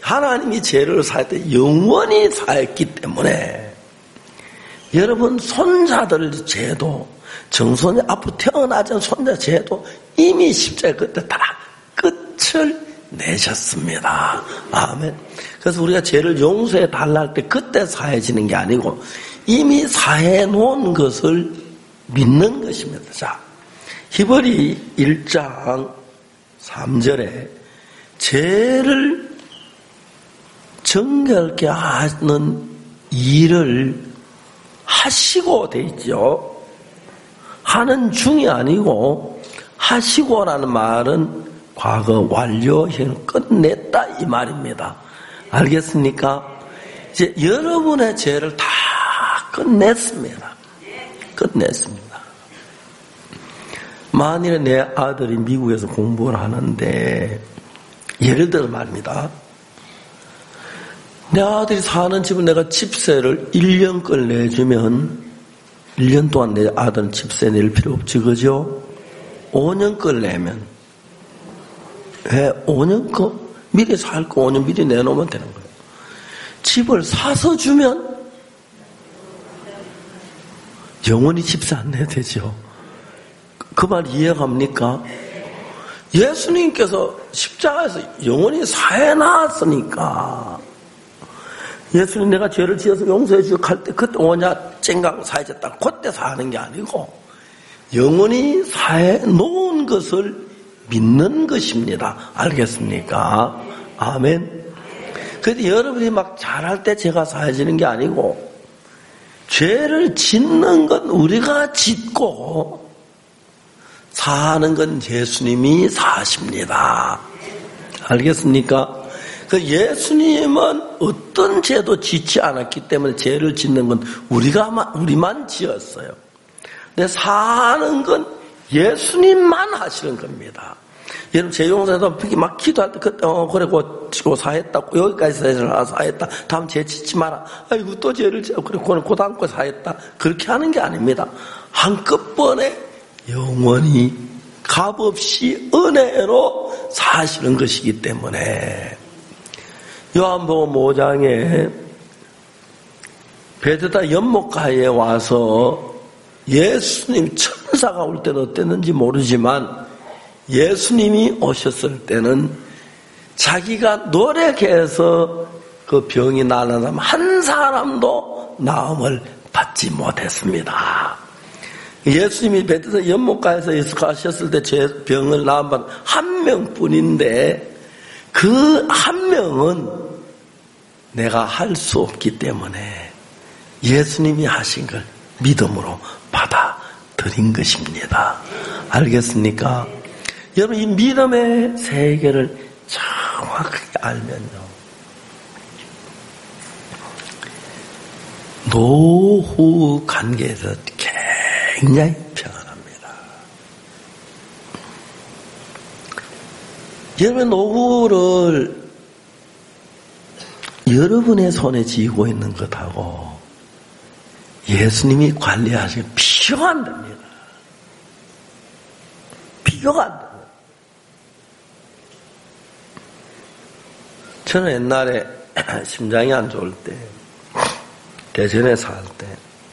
하나님이 죄를 사했대 영원히 사했기 때문에 여러분 손자들 죄도 정손이 앞으로 태어나지 않은 손자 죄도 이미 십자가 그때 다 끝을 내셨습니다. 아멘. 그래서 우리가 죄를 용서해 달라 할 때 그때 사해지는 게 아니고 이미 사해 놓은 것을 믿는 것입니다. 자, 히브리 일 장 삼 절에 죄를 정결케 하는 일을 하시고 돼 있죠. 하는 중이 아니고 하시고라는 말은 과거 완료, 현 끝냈다 이 말입니다. 알겠습니까? 이제 여러분의 죄를 다 끝냈습니다. 끝냈습니다. 만일에 내 아들이 미국에서 공부를 하는데 예를 들어 말입니다. 내 아들이 사는 집을 내가 집세를 일 년 걸 내주면 일 년 동안 내 아들은 집세 낼 필요 없지, 그죠? 오 년 걸 내면 왜 오 년 거? 미리 살 거 오 년 미리 내놓으면 되는 거예요. 집을 사서 주면 영원히 집세 안 내야 되죠. 그 말 이해갑니까? 예수님께서 십자가에서 영원히 사해놨으니까 예수님 내가 죄를 지어서 용서해 주고 할 때 그때 오냐 쨍강 사해졌다 그때 사는 게 아니고 영원히 사해 놓은 것을 믿는 것입니다. 알겠습니까? 아멘. 그런데 여러분이 막 잘할 때 죄가 사해지는 게 아니고 죄를 짓는 건 우리가 짓고 사는 건 예수님이 사십니다. 알겠습니까? 그 예수님은 어떤 죄도 짓지 않았기 때문에 죄를 짓는 건 우리가 우리만 지었어요. 근데 사는 건 예수님만 하시는 겁니다. 여러분 죄 용서해도 막 기도할 때 그때 어 그래 고치고 사했다 여기까지 사했다 다음 죄 짓지 마라. 아이고 또 죄를 지어 그래 그건 곧 안고 사했다 그렇게 하는 게 아닙니다. 한꺼번에 영원히 값없이 은혜로 사시는 것이기 때문에 요한복음 오 장에 베드다 연못가에 와서 예수님 천사가 올 때는 어땠는지 모르지만 예수님이 오셨을 때는 자기가 노력해서 그 병이 나는 사람 한 사람도 나음을 받지 못했습니다. 예수님이 베드다 연못가에서 예수하셨을 때 제 병을 나음받은 한 명뿐인데 그 한 명은 내가 할 수 없기 때문에 예수님이 하신 걸 믿음으로 받아들인 것입니다. 알겠습니까? 여러분 이 믿음의 세계를 정확하게 알면요. 노후 관계에서 굉장히 평안합니다. 여러분 노후를 여러분의 손에 쥐고 있는 것하고 예수님이 관리하시는 비교가 안 됩니다. 비교가 안 됩니다. 저는 옛날에 심장이 안 좋을 때 대전에 살 때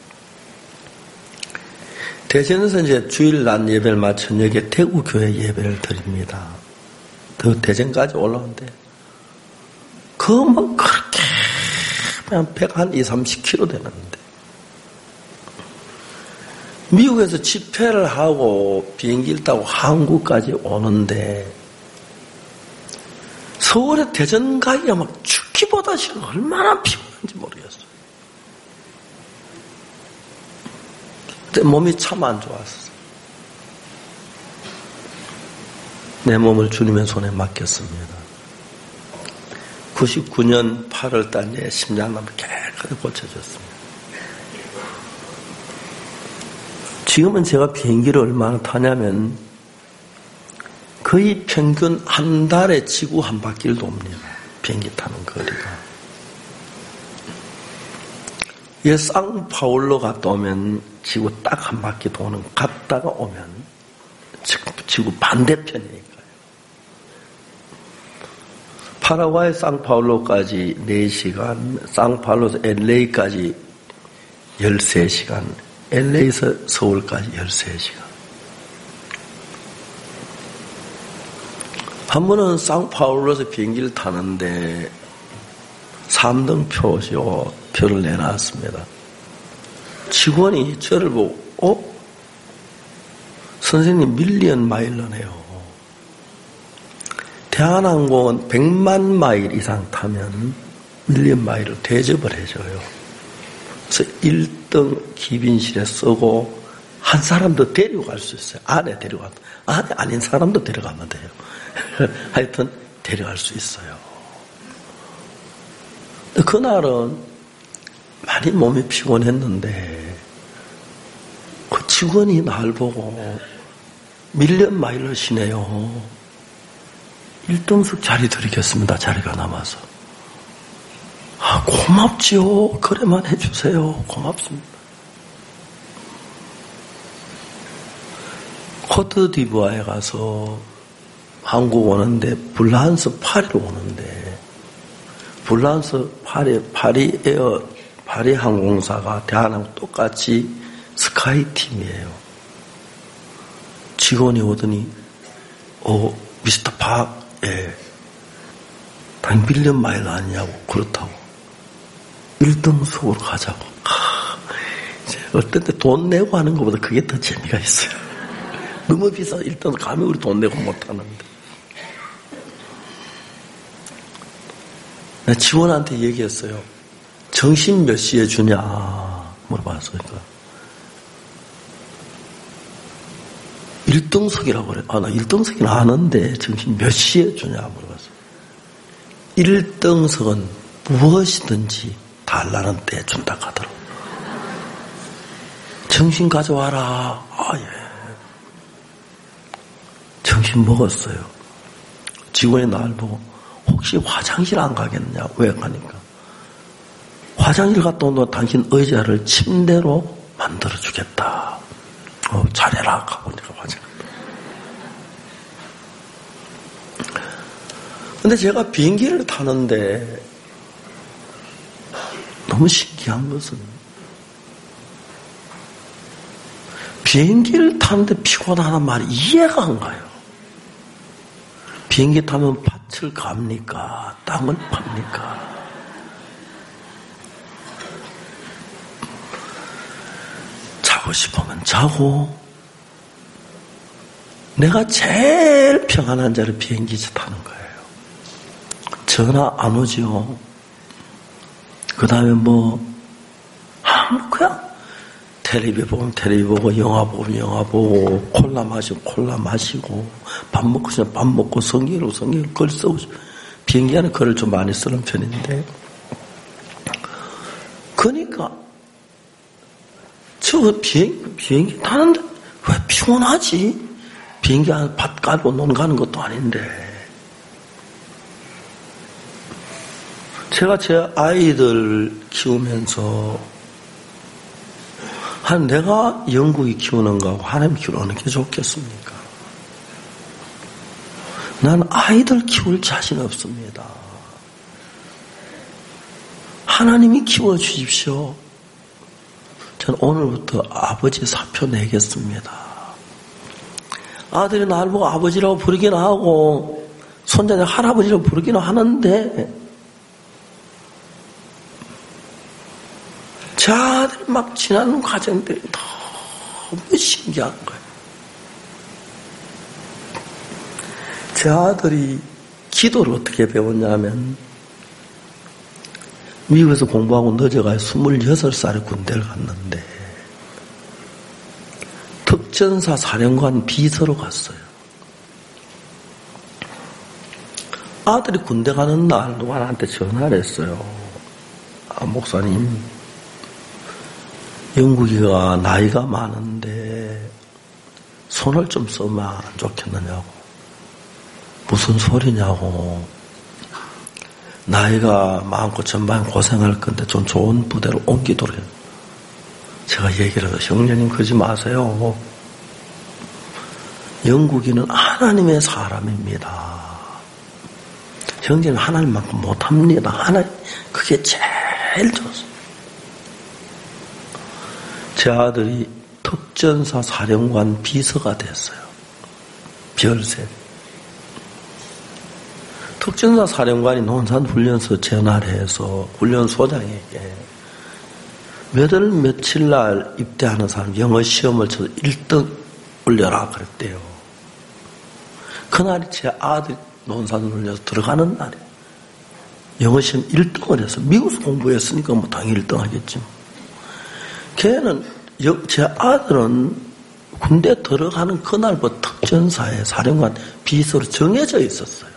대전에서 이제 주일 날 예배를 마쳐 저녁에 대구교회 예배를 드립니다. 그 대전까지 올라오는데 그거 뭐 그렇게 그냥 백 한 이삼십 킬로미터 되는데 미국에서 집회를 하고 비행기를 타고 한국까지 오는데 서울에 대전 가기가 막 죽기보다 싫어 얼마나 피곤한지 모르겠어요. 그때 몸이 참 안 좋았어요. 내 몸을 주님의 손에 맡겼습니다. 구십구 년 팔월 달에 심장암을 깨끗이 고쳐줬습니다. 지금은 제가 비행기를 얼마나 타냐면 거의 평균 한 달에 지구 한 바퀴를 돕니다. 비행기 타는 거리가. 예, 상파울로 갔다 오면 지구 딱 한 바퀴 도는, 갔다가 오면 지구 반대편이니까요. 파라과이 상파울로까지 네 시간, 상파울로에서 엘에이까지 열세 시간, 엘에이에서 서울까지 열세 시간. 한 번은 상파울로에서 비행기를 타는데 삼 등 표죠. 표를 내놨습니다. 직원이 저를 보고 어? 선생님 밀리언 마일러네요. 대한항공은 백만 마일 이상 타면 밀리언 마일을 대접을 해줘요. 그래서 일 등 기빈실에 쓰고 한 사람 더 데리고 갈 수 있어요. 안에 데리고 갈 안에 아닌 사람도 데려가면 돼요. 하여튼 데려갈 수 있어요. 그날은 많이 몸이 피곤했는데 그 직원이 날 보고 밀리언 마일러시네요. 일 등석 자리 드리겠습니다. 자리가 남아서. 아, 고맙지요. 그래만 해주세요. 고맙습니다. 코트디부아에 가서 한국 오는데 불란서 파리로 오는데 불란서 파리 파리 에어 파리 항공사가 대한항공 똑같이 스카이팀이에요. 직원이 오더니 어 미스터 박 예. 단 밀리언 마일 아니냐고. 그렇다고. 일 등석으로 가자고. 하, 이제 어떤 때 돈 내고 하는 것보다 그게 더 재미가 있어요. 너무 비싸. 일 등 감히 우리 돈 내고 못 하는데. 나 직원한테 얘기했어요. 정신 몇 시에 주냐 물어봤어요. 그러니까 일 등석이라고 그래. 아, 나 일 등석이나 아는데 정신 몇 시에 주냐 물어봤어. 일 등석은 무엇이든지 달라는 때 준다 하더라고. 정신 가져와라. 아, 예. 정신 먹었어요. 직원이 날 보고 혹시 화장실 안 가겠냐? 왜 가니까? 화장실 갔다 온다고 당신 의자를 침대로 만들어주겠다. 어, 잘해라. 가보니까 화장실. 근데 제가 비행기를 타는데 너무 신기한 것은 비행기를 타는데 피곤하단 말이 이해가 안 가요. 비행기 타면 밭을 갑니까? 땅을 팝니까? 자고 싶으면 자고 내가 제일 평안한 자리 비행기에서 타는 거예요. 전화 안 오지요. 그 다음에 뭐 아무 그냥 텔레비 보면 텔레비 보고 영화 보면 영화 보고 콜라 마시고 콜라 마시고 밥 먹고 싶으면 밥 먹고 성경으로 성경을 글 쓰고 비행기 안에 글을 좀 많이 쓰는 편인데 그러니까 저 비행, 비행기 타는데 왜 피곤하지? 비행기 안에 밭 깔고 논 가는 것도 아닌데 제가 제 아이들 키우면서 한 내가 영국이 키우는 거하고 하나님 키우는 게 좋겠습니까? 난 아이들 키울 자신 없습니다. 하나님이 키워주십시오. 저는 오늘부터 아버지 사표 내겠습니다. 아들이 날 보고 아버지라고 부르기는 하고 손자들 할아버지라고 부르기는 하는데 저 아들이 막 지나는 과정들이 너무 신기한 거예요. 제 아들이 기도를 어떻게 배웠냐면 미국에서 공부하고 늦어가지고 스물여섯 살에 군대를 갔는데 특전사 사령관 비서로 갔어요. 아들이 군대 가는 날 누가 나한테 전화를 했어요. 아, 목사님 영국이가 나이가 많은데 손을 좀 써면 안 좋겠느냐고. 무슨 소리냐고. 나이가 많고 전반 고생할 건데 좀 좋은 부대로 옮기도록 해요. 제가 얘기를 해서 형제님 그러지 마세요. 영국인은 하나님의 사람입니다. 형제는 하나님만큼 못합니다. 하나님, 그게 제일 좋았어요. 제 아들이 특전사 사령관 비서가 됐어요. 별세. 특전사 사령관이 논산훈련소 전화해서 훈련소장에게 몇 월 며칠 날 입대하는 사람 영어 시험을 쳐서 일 등 올려라 그랬대요. 그날이 제 아들이 논산훈련소 들어가는 날이에요. 영어 시험 일 등을 해서 미국에서 공부했으니까 뭐 당연히 일 등 하겠지. 걔는 제 아들은 군대 들어가는 그날부터 특전사의 사령관 비서로 정해져 있었어요.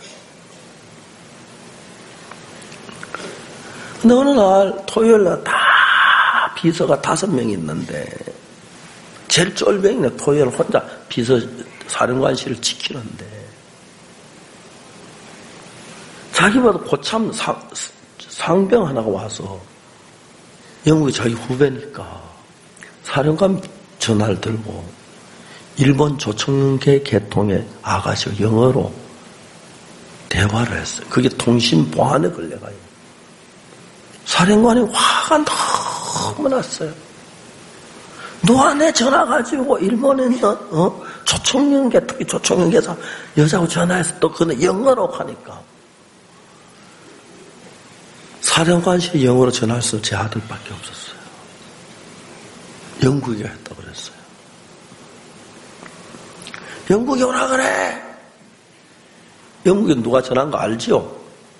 근데 어느 날 토요일 날 다 비서가 다섯 명 있는데 제일 쫄병이네. 토요일 혼자 비서 사령관실을 지키는데 자기보다 고참 상, 상병 하나가 와서 영국이 자기 후배니까 사령관 전화를 들고 일본 조총련계 계통의 아가씨가 영어로 대화를 했어요. 그게 통신 보안에 걸려가요. 사령관이 화가 너무 났어요. 노안에 전화 가지고 일본에 있는 어? 조총련계, 특히 조총련계에서 여자하고 전화해서 또 그는 영어로 하니까 사령관실이 영어로 전화할 수 제 아들밖에 없었어요. 영국이가 했다고 그랬어요. 영국이 오라 그래. 영국에 누가 전화한 거 알지요?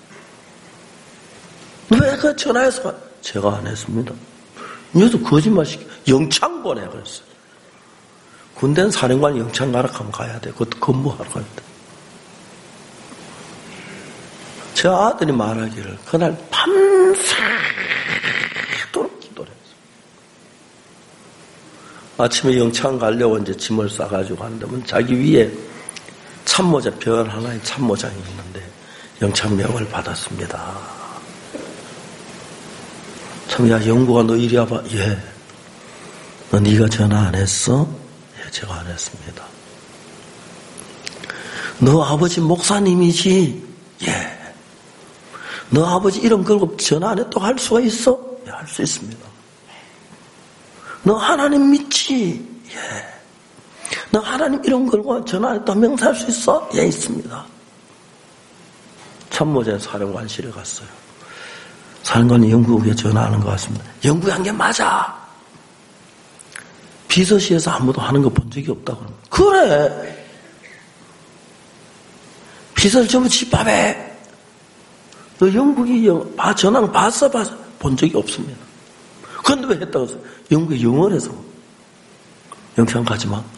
왜 그 전화해서 제가 안 했습니다. 여기서 거짓말시켜 영창 보내 그랬어요. 군대는 사령관 영창 가라 하면 가야 돼. 그것도 근무하러 갈 때. 제 아들이 말하기를 그날 밤새도록 기도를 했어요. 아침에 영창 가려고 이제 짐을 싸가지고 갔는데 자기 위에 참모자 별 하나의 참모장이 있는데 영창명을 받았습니다. 참, 야, 영구가 너 이리 와봐. 예. 너 네가 전화 안 했어? 예, 제가 안 했습니다. 너 아버지 목사님이지? 예. 너 아버지 이름 걸고 전화 안 했다고 할 수가 있어? 예, 할 수 있습니다. 너 하나님 믿지? 예. 너 하나님 이름 걸고 전화 안 했다고 명사할 수 있어? 예, 있습니다. 참모장 사령관실에 갔어요. 사령관이 영국에 전화하는 것 같습니다. 영국에 한 게 맞아. 비서실에서 아무도 하는 거 본 적이 없다고. 그래. 비서실 전부 집합해. 너 영국이 영, 아, 전화는 봤어, 봤어. 본 적이 없습니다. 그런데 왜 했다고 했어요? 영국에 영어를 해서. 영창 가지 마.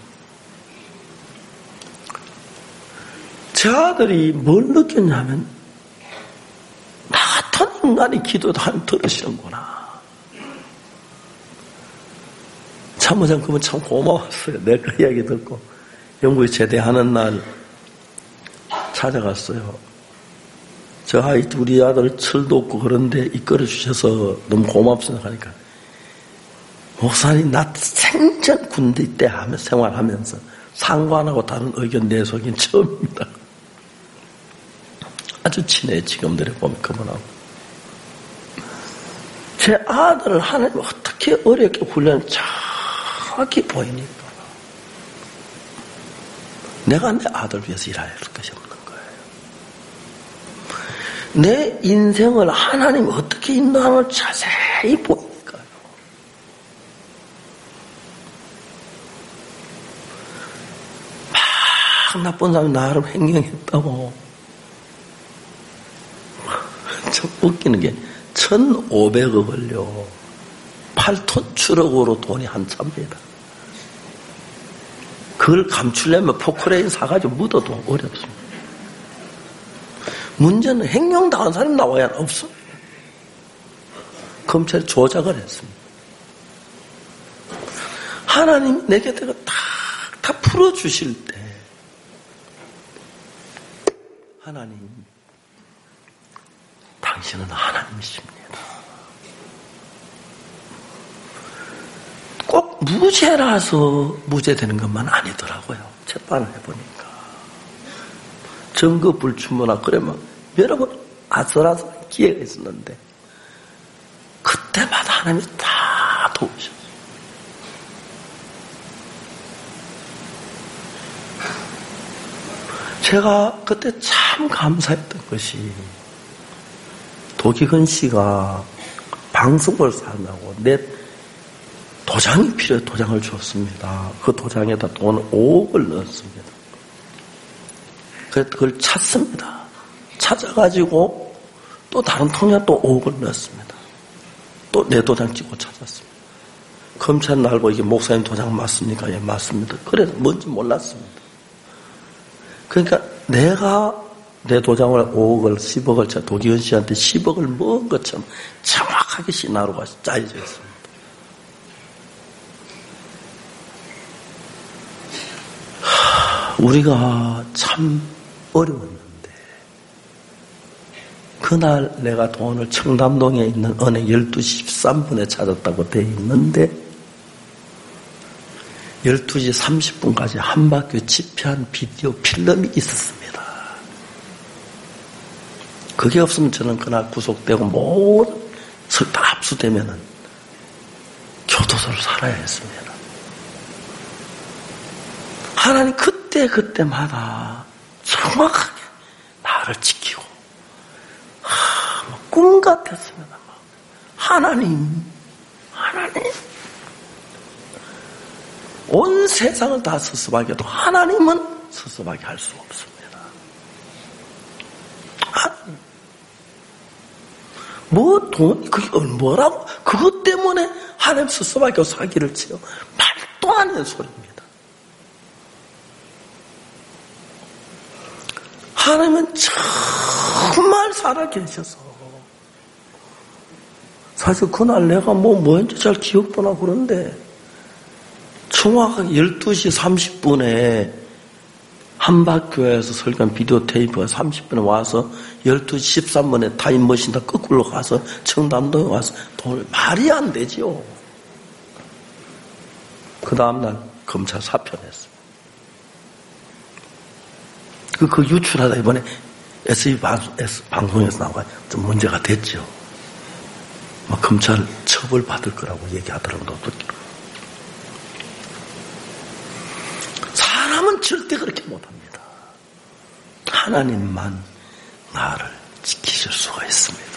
제 아들이 뭘 느꼈냐면, 인간이 기도도 안 들으시는구나. 참모장 그분 참 고마웠어요. 내 그 이야기 듣고 영국에 제대하는 날 찾아갔어요. 저 아이 우리 아들 철도 없고 그런데 이끌어 주셔서 너무 고맙습니다 하니까 목사님 나 생전 군대 때 하며 생활하면서 상관하고 다른 의견 내속인 처음입니다. 아주 친해 지금들에 보면 그분하고. 제 아들을 하나님 어떻게 어렵게 훈련을 정확히 보이니까 내가 내 아들 위해서 일할 것이 없는 거예요. 내 인생을 하나님 어떻게 인도하는 걸 자세히 보이니까요. 막 나쁜 사람이 나를 횡령했다고. 참 웃기는 게 천오백억을요, 팔 톤 추럭으로 돈이 한참입니다. 그걸 감추려면 포크레인 사가지고 묻어도 어렵습니다. 문제는 횡령당한 사람이 나와야 없어. 검찰이 조작을 했습니다. 하나님 내게 내가 다, 다 풀어주실 때, 하나님, 당신은 하나님이십니다. 꼭 무죄라서 무죄되는 것만 아니더라고요. 재판을 해보니까. 증거 불충분하 그러면 여러분 아슬아슬한 기회가 있었는데 그때마다 하나님이 다 도우셨어요. 제가 그때 참 감사했던 것이 도기근 씨가 방송을 산다고 내 도장이 필요해 도장을 줬습니다. 그 도장에다 돈을 오억을 넣었습니다. 그래서 그걸 찾습니다. 찾아가지고 또 다른 통에 또 오억을 넣었습니다. 또 내 도장 찍고 찾았습니다. 검찰 날고 이게 목사님 도장 맞습니까? 예, 맞습니다. 그래서 뭔지 몰랐습니다. 그러니까 내가 내 도장을 오억을, 십억을, 차 도기현 씨한테 십억을 먹은 것처럼 정확하게 시나리오가 짜여져 있습니다. 하, 우리가 참 어려웠는데, 그날 내가 돈을 청담동에 있는 은행 열두 시 십삼 분에 찾았다고 돼 있는데, 열두 시 삼십 분까지 한 바퀴 집회한 비디오 필름이 있었습니다. 그게 없으면 저는 그날 구속되고 모든 설 다 압수되면은 교도소를 살아야 했습니다. 하나님 그때 그때마다 정확하게 나를 지키고 하, 뭐 꿈 같았습니다. 하나님, 하나님. 온 세상을 다 스스로하게 해도 하나님은 스스로하게 할 수 없습니다. 하나님. 뭐 돈, 그게 뭐라고? 그것 때문에 하나님 스스로하게 사기를 치요. 말도 안 되는 소리입니다. 하나님은 정말 살아계셔서 사실 그날 내가 뭐 뭐였는지 잘 기억도 나고 그런데 정확하게 열두 시 삼십 분에 한박교회에서 설교한 비디오 테이프가 삼십 분에 와서 열두 시 십삼 분에 타임머신 다 거꾸로 가서 청담동에 와서 돈을 말이 안 되지요. 그 다음날 검찰 사표냈어요. 그, 그 유출하다 이번에 에스비 방송, 방송에서 나와 좀 문제가 됐죠. 뭐 검찰 처벌 받을 거라고 얘기하더라고요. 사람은 절대 그렇게 못합니다. 하나님만 나를 지키실 수가 있습니다.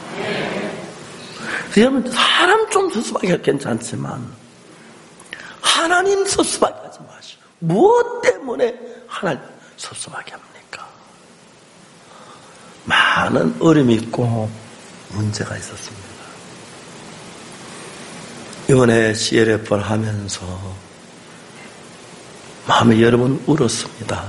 여러분 사람 좀 스스로하기가 괜찮지만 하나님 스스로하게 하지 마시고 무엇 때문에 하나님 스스로하게 합니까? 많은 어려움이 있고 문제가 있었습니다. 이번에 씨엘에프를 하면서 마음에 여러 번 울었습니다.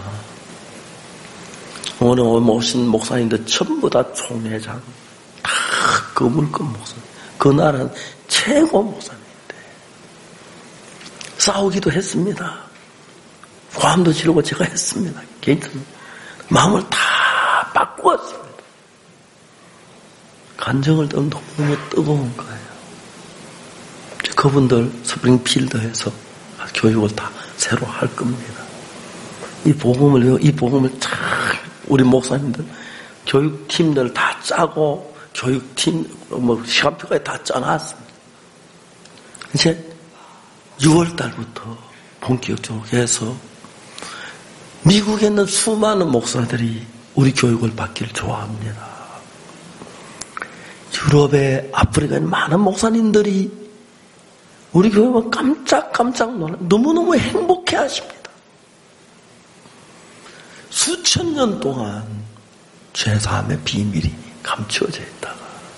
오늘 오신 목사님들 전부 다 총회장, 다 거물급 목사님. 그날은 최고 목사님인데 싸우기도 했습니다. 고함도 지르고 제가 했습니다. 개인적으로 마음을 다 바꾸었습니다. 간정을 떠면 너무 뜨거운 거예요. 그분들 스프링필드에서 교육을 다 새로 할 겁니다. 이 복음을, 이 복음을 참, 우리 목사님들, 교육팀들 다 짜고, 교육팀, 뭐, 시간표까지 다 짜놨습니다. 이제 유월 달부터 본격적으로 해서 미국에 있는 수많은 목사들이 우리 교육을 받기를 좋아합니다. 유럽에, 아프리카에 많은 목사님들이 우리 교회가 깜짝깜짝 놀라 너무너무 행복해 하십니다. 수천 년 동안 죄사함의 비밀이 감추어져 있다가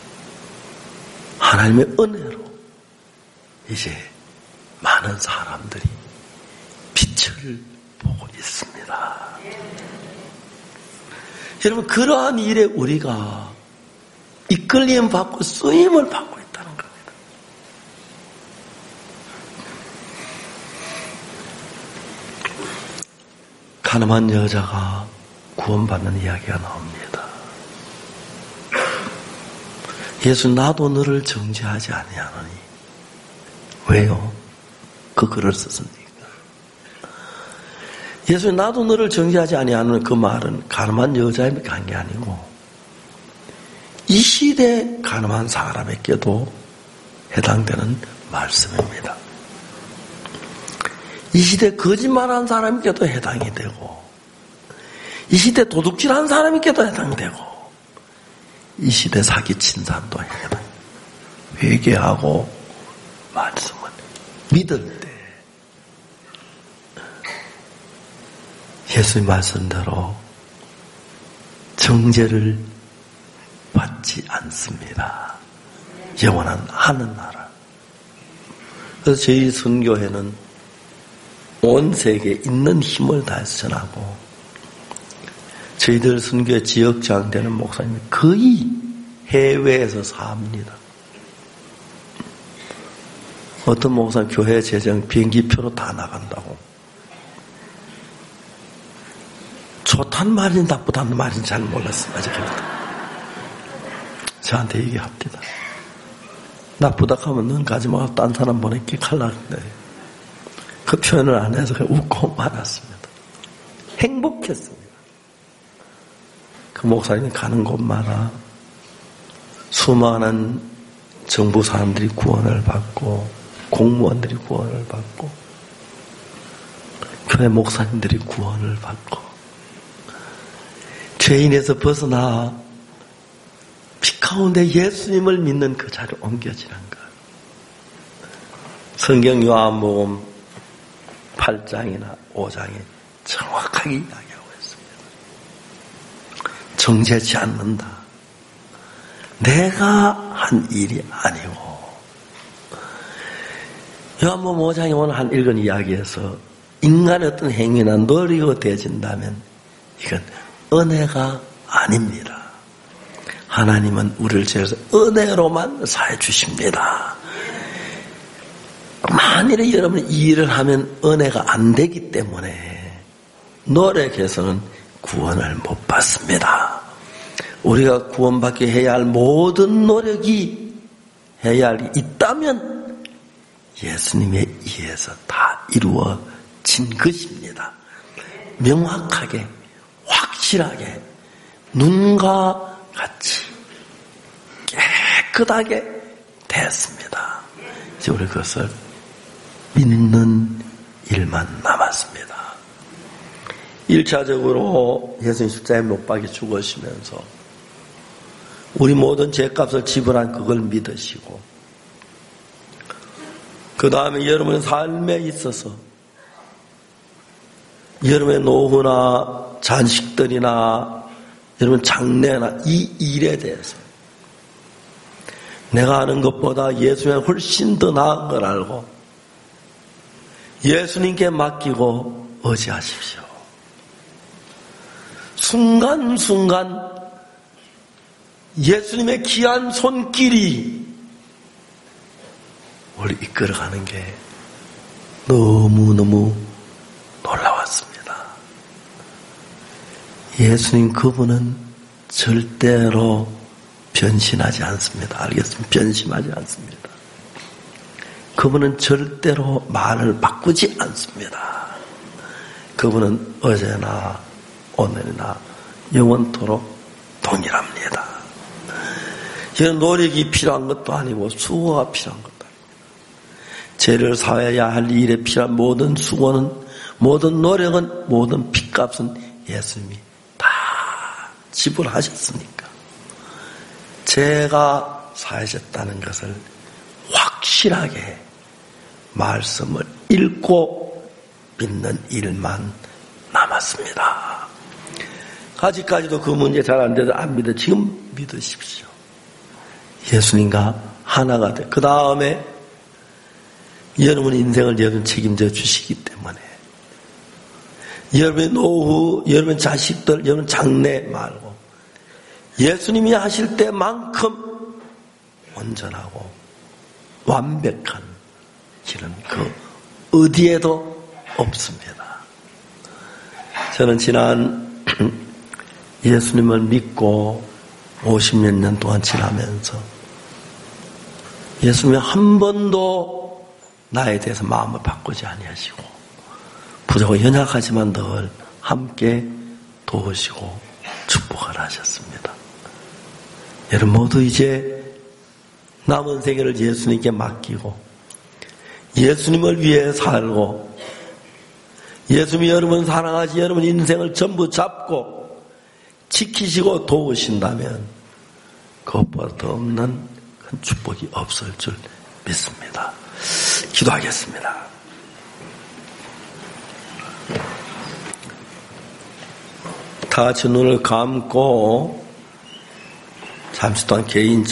하나님의 은혜로 이제 많은 사람들이 빛을 보고 있습니다. 여러분 그러한 일에 우리가 이끌림 받고 쓰임을 받고 있다는 겁니다. 가늠한 여자가 구원받는 이야기가 나옵니다. 예수 나도 너를 정죄하지 아니하노니 왜요? 그 글을 썼습니까? 예수 나도 너를 정죄하지 아니하노니 그 말은 가늠한 여자에게 한 게 아니고 이 시대 가늠한 사람에게도 해당되는 말씀입니다. 이 시대 거짓말한 사람에게도 해당이 되고, 이 시대 도둑질한 사람에게도 해당이 되고, 이 시대 사기친 사람도 해당이. 회개하고 말씀을 믿을 때 예수님 말씀대로 정죄를 받지 않습니다. 영원한 하늘나라. 그래서 저희 선교회는 온 세계에 있는 힘을 다해서 전하고, 저희들 선교회 지역장 되는 목사님이 거의 해외에서 삽니다. 어떤 목사는 교회 재정 비행기표로 다 나간다고. 좋단 말인지 나쁘단 말인지 잘 몰랐어요. 아직까지. 저한테 얘기합니다. 나쁘다 하면 넌 가지마가 딴 사람 보낼게 칼날인데, 그 표현을 안 해서 그냥 웃고 말았습니다. 행복했습니다. 그 목사님이 가는 곳마다 수많은 정부 사람들이 구원을 받고, 공무원들이 구원을 받고, 교회 목사님들이 구원을 받고, 죄인에서 벗어나 빛 가운데 예수님을 믿는 그 자리로 옮겨지는 것. 성경 요한복음 팔 장이나 오 장에 정확하게 이야기하고 있습니다. 정죄치 않는다. 내가 한 일이 아니고, 요한복음 오 장에 오늘 한 읽은 이야기에서 인간의 어떤 행위나 노력이 되어진다면 이건 은혜가 아닙니다. 하나님은 우리를 죄에서 은혜로만 사해 주십니다. 만일에 여러분이 이 일을 하면 은혜가 안 되기 때문에 노력해서는 구원을 못 받습니다. 우리가 구원받게 해야 할 모든 노력이 해야 할 일이 있다면 예수님에 의해서 다 이루어진 것입니다. 명확하게, 확실하게, 눈과 같이 깨끗하게 됐습니다. 이제 우리 그것을 믿는 일만 남았습니다. 일차적으로 예수님 십자가에 못 박혀 죽으시면서 우리 모든 죄값을 지불한 그걸 믿으시고, 그 다음에 여러분의 삶에 있어서 여러분의 노후나 잔식들이나 여러분 장래나 이 일에 대해서 내가 아는 것보다 예수님이 훨씬 더 나은 걸 알고 예수님께 맡기고 의지하십시오. 순간순간 예수님의 귀한 손길이 우리 이끌어가는 게 너무너무 놀라웠습니다. 예수님 그분은 절대로 변신하지 않습니다. 알겠습니다. 변심하지 않습니다. 그분은 절대로 말을 바꾸지 않습니다. 그분은 어제나 오늘이나 영원토록 동일합니다. 이런 노력이 필요한 것도 아니고 수고가 필요한 것도 아닙니다. 죄를 사해야 할 일에 필요한 모든 수고는, 모든 노력은, 모든 핏값은 예수님이 다 지불하셨으니까 죄가 사하셨다는 것을 확실하게 말씀을 읽고 믿는 일만 남았습니다. 아직까지도 그 문제 잘 안 돼도 안 믿어. 지금 믿으십시오. 예수님과 하나가 돼. 그 다음에 여러분 인생을 여러분 책임져 주시기 때문에 여러분의 노후, 여러분 자식들, 여러분 장래 말고 예수님이 하실 때만큼 온전하고 완벽한 길은 그 어디에도 없습니다. 저는 지난 예수님을 믿고 오십몇 년 동안 지나면서 예수님이 한 번도 나에 대해서 마음을 바꾸지 아니하시고 부족하고 연약하지만 늘 함께 도우시고 축복을 하셨습니다. 여러분 모두 이제 남은 생애를 예수님께 맡기고 예수님을 위해 살고 예수님이 여러분 사랑하시 여러분 인생을 전부 잡고 지키시고 도우신다면 그것보다 더 없는 큰 축복이 없을 줄 믿습니다. 기도하겠습니다. 다 같이 눈을 감고 잠시 동안 개인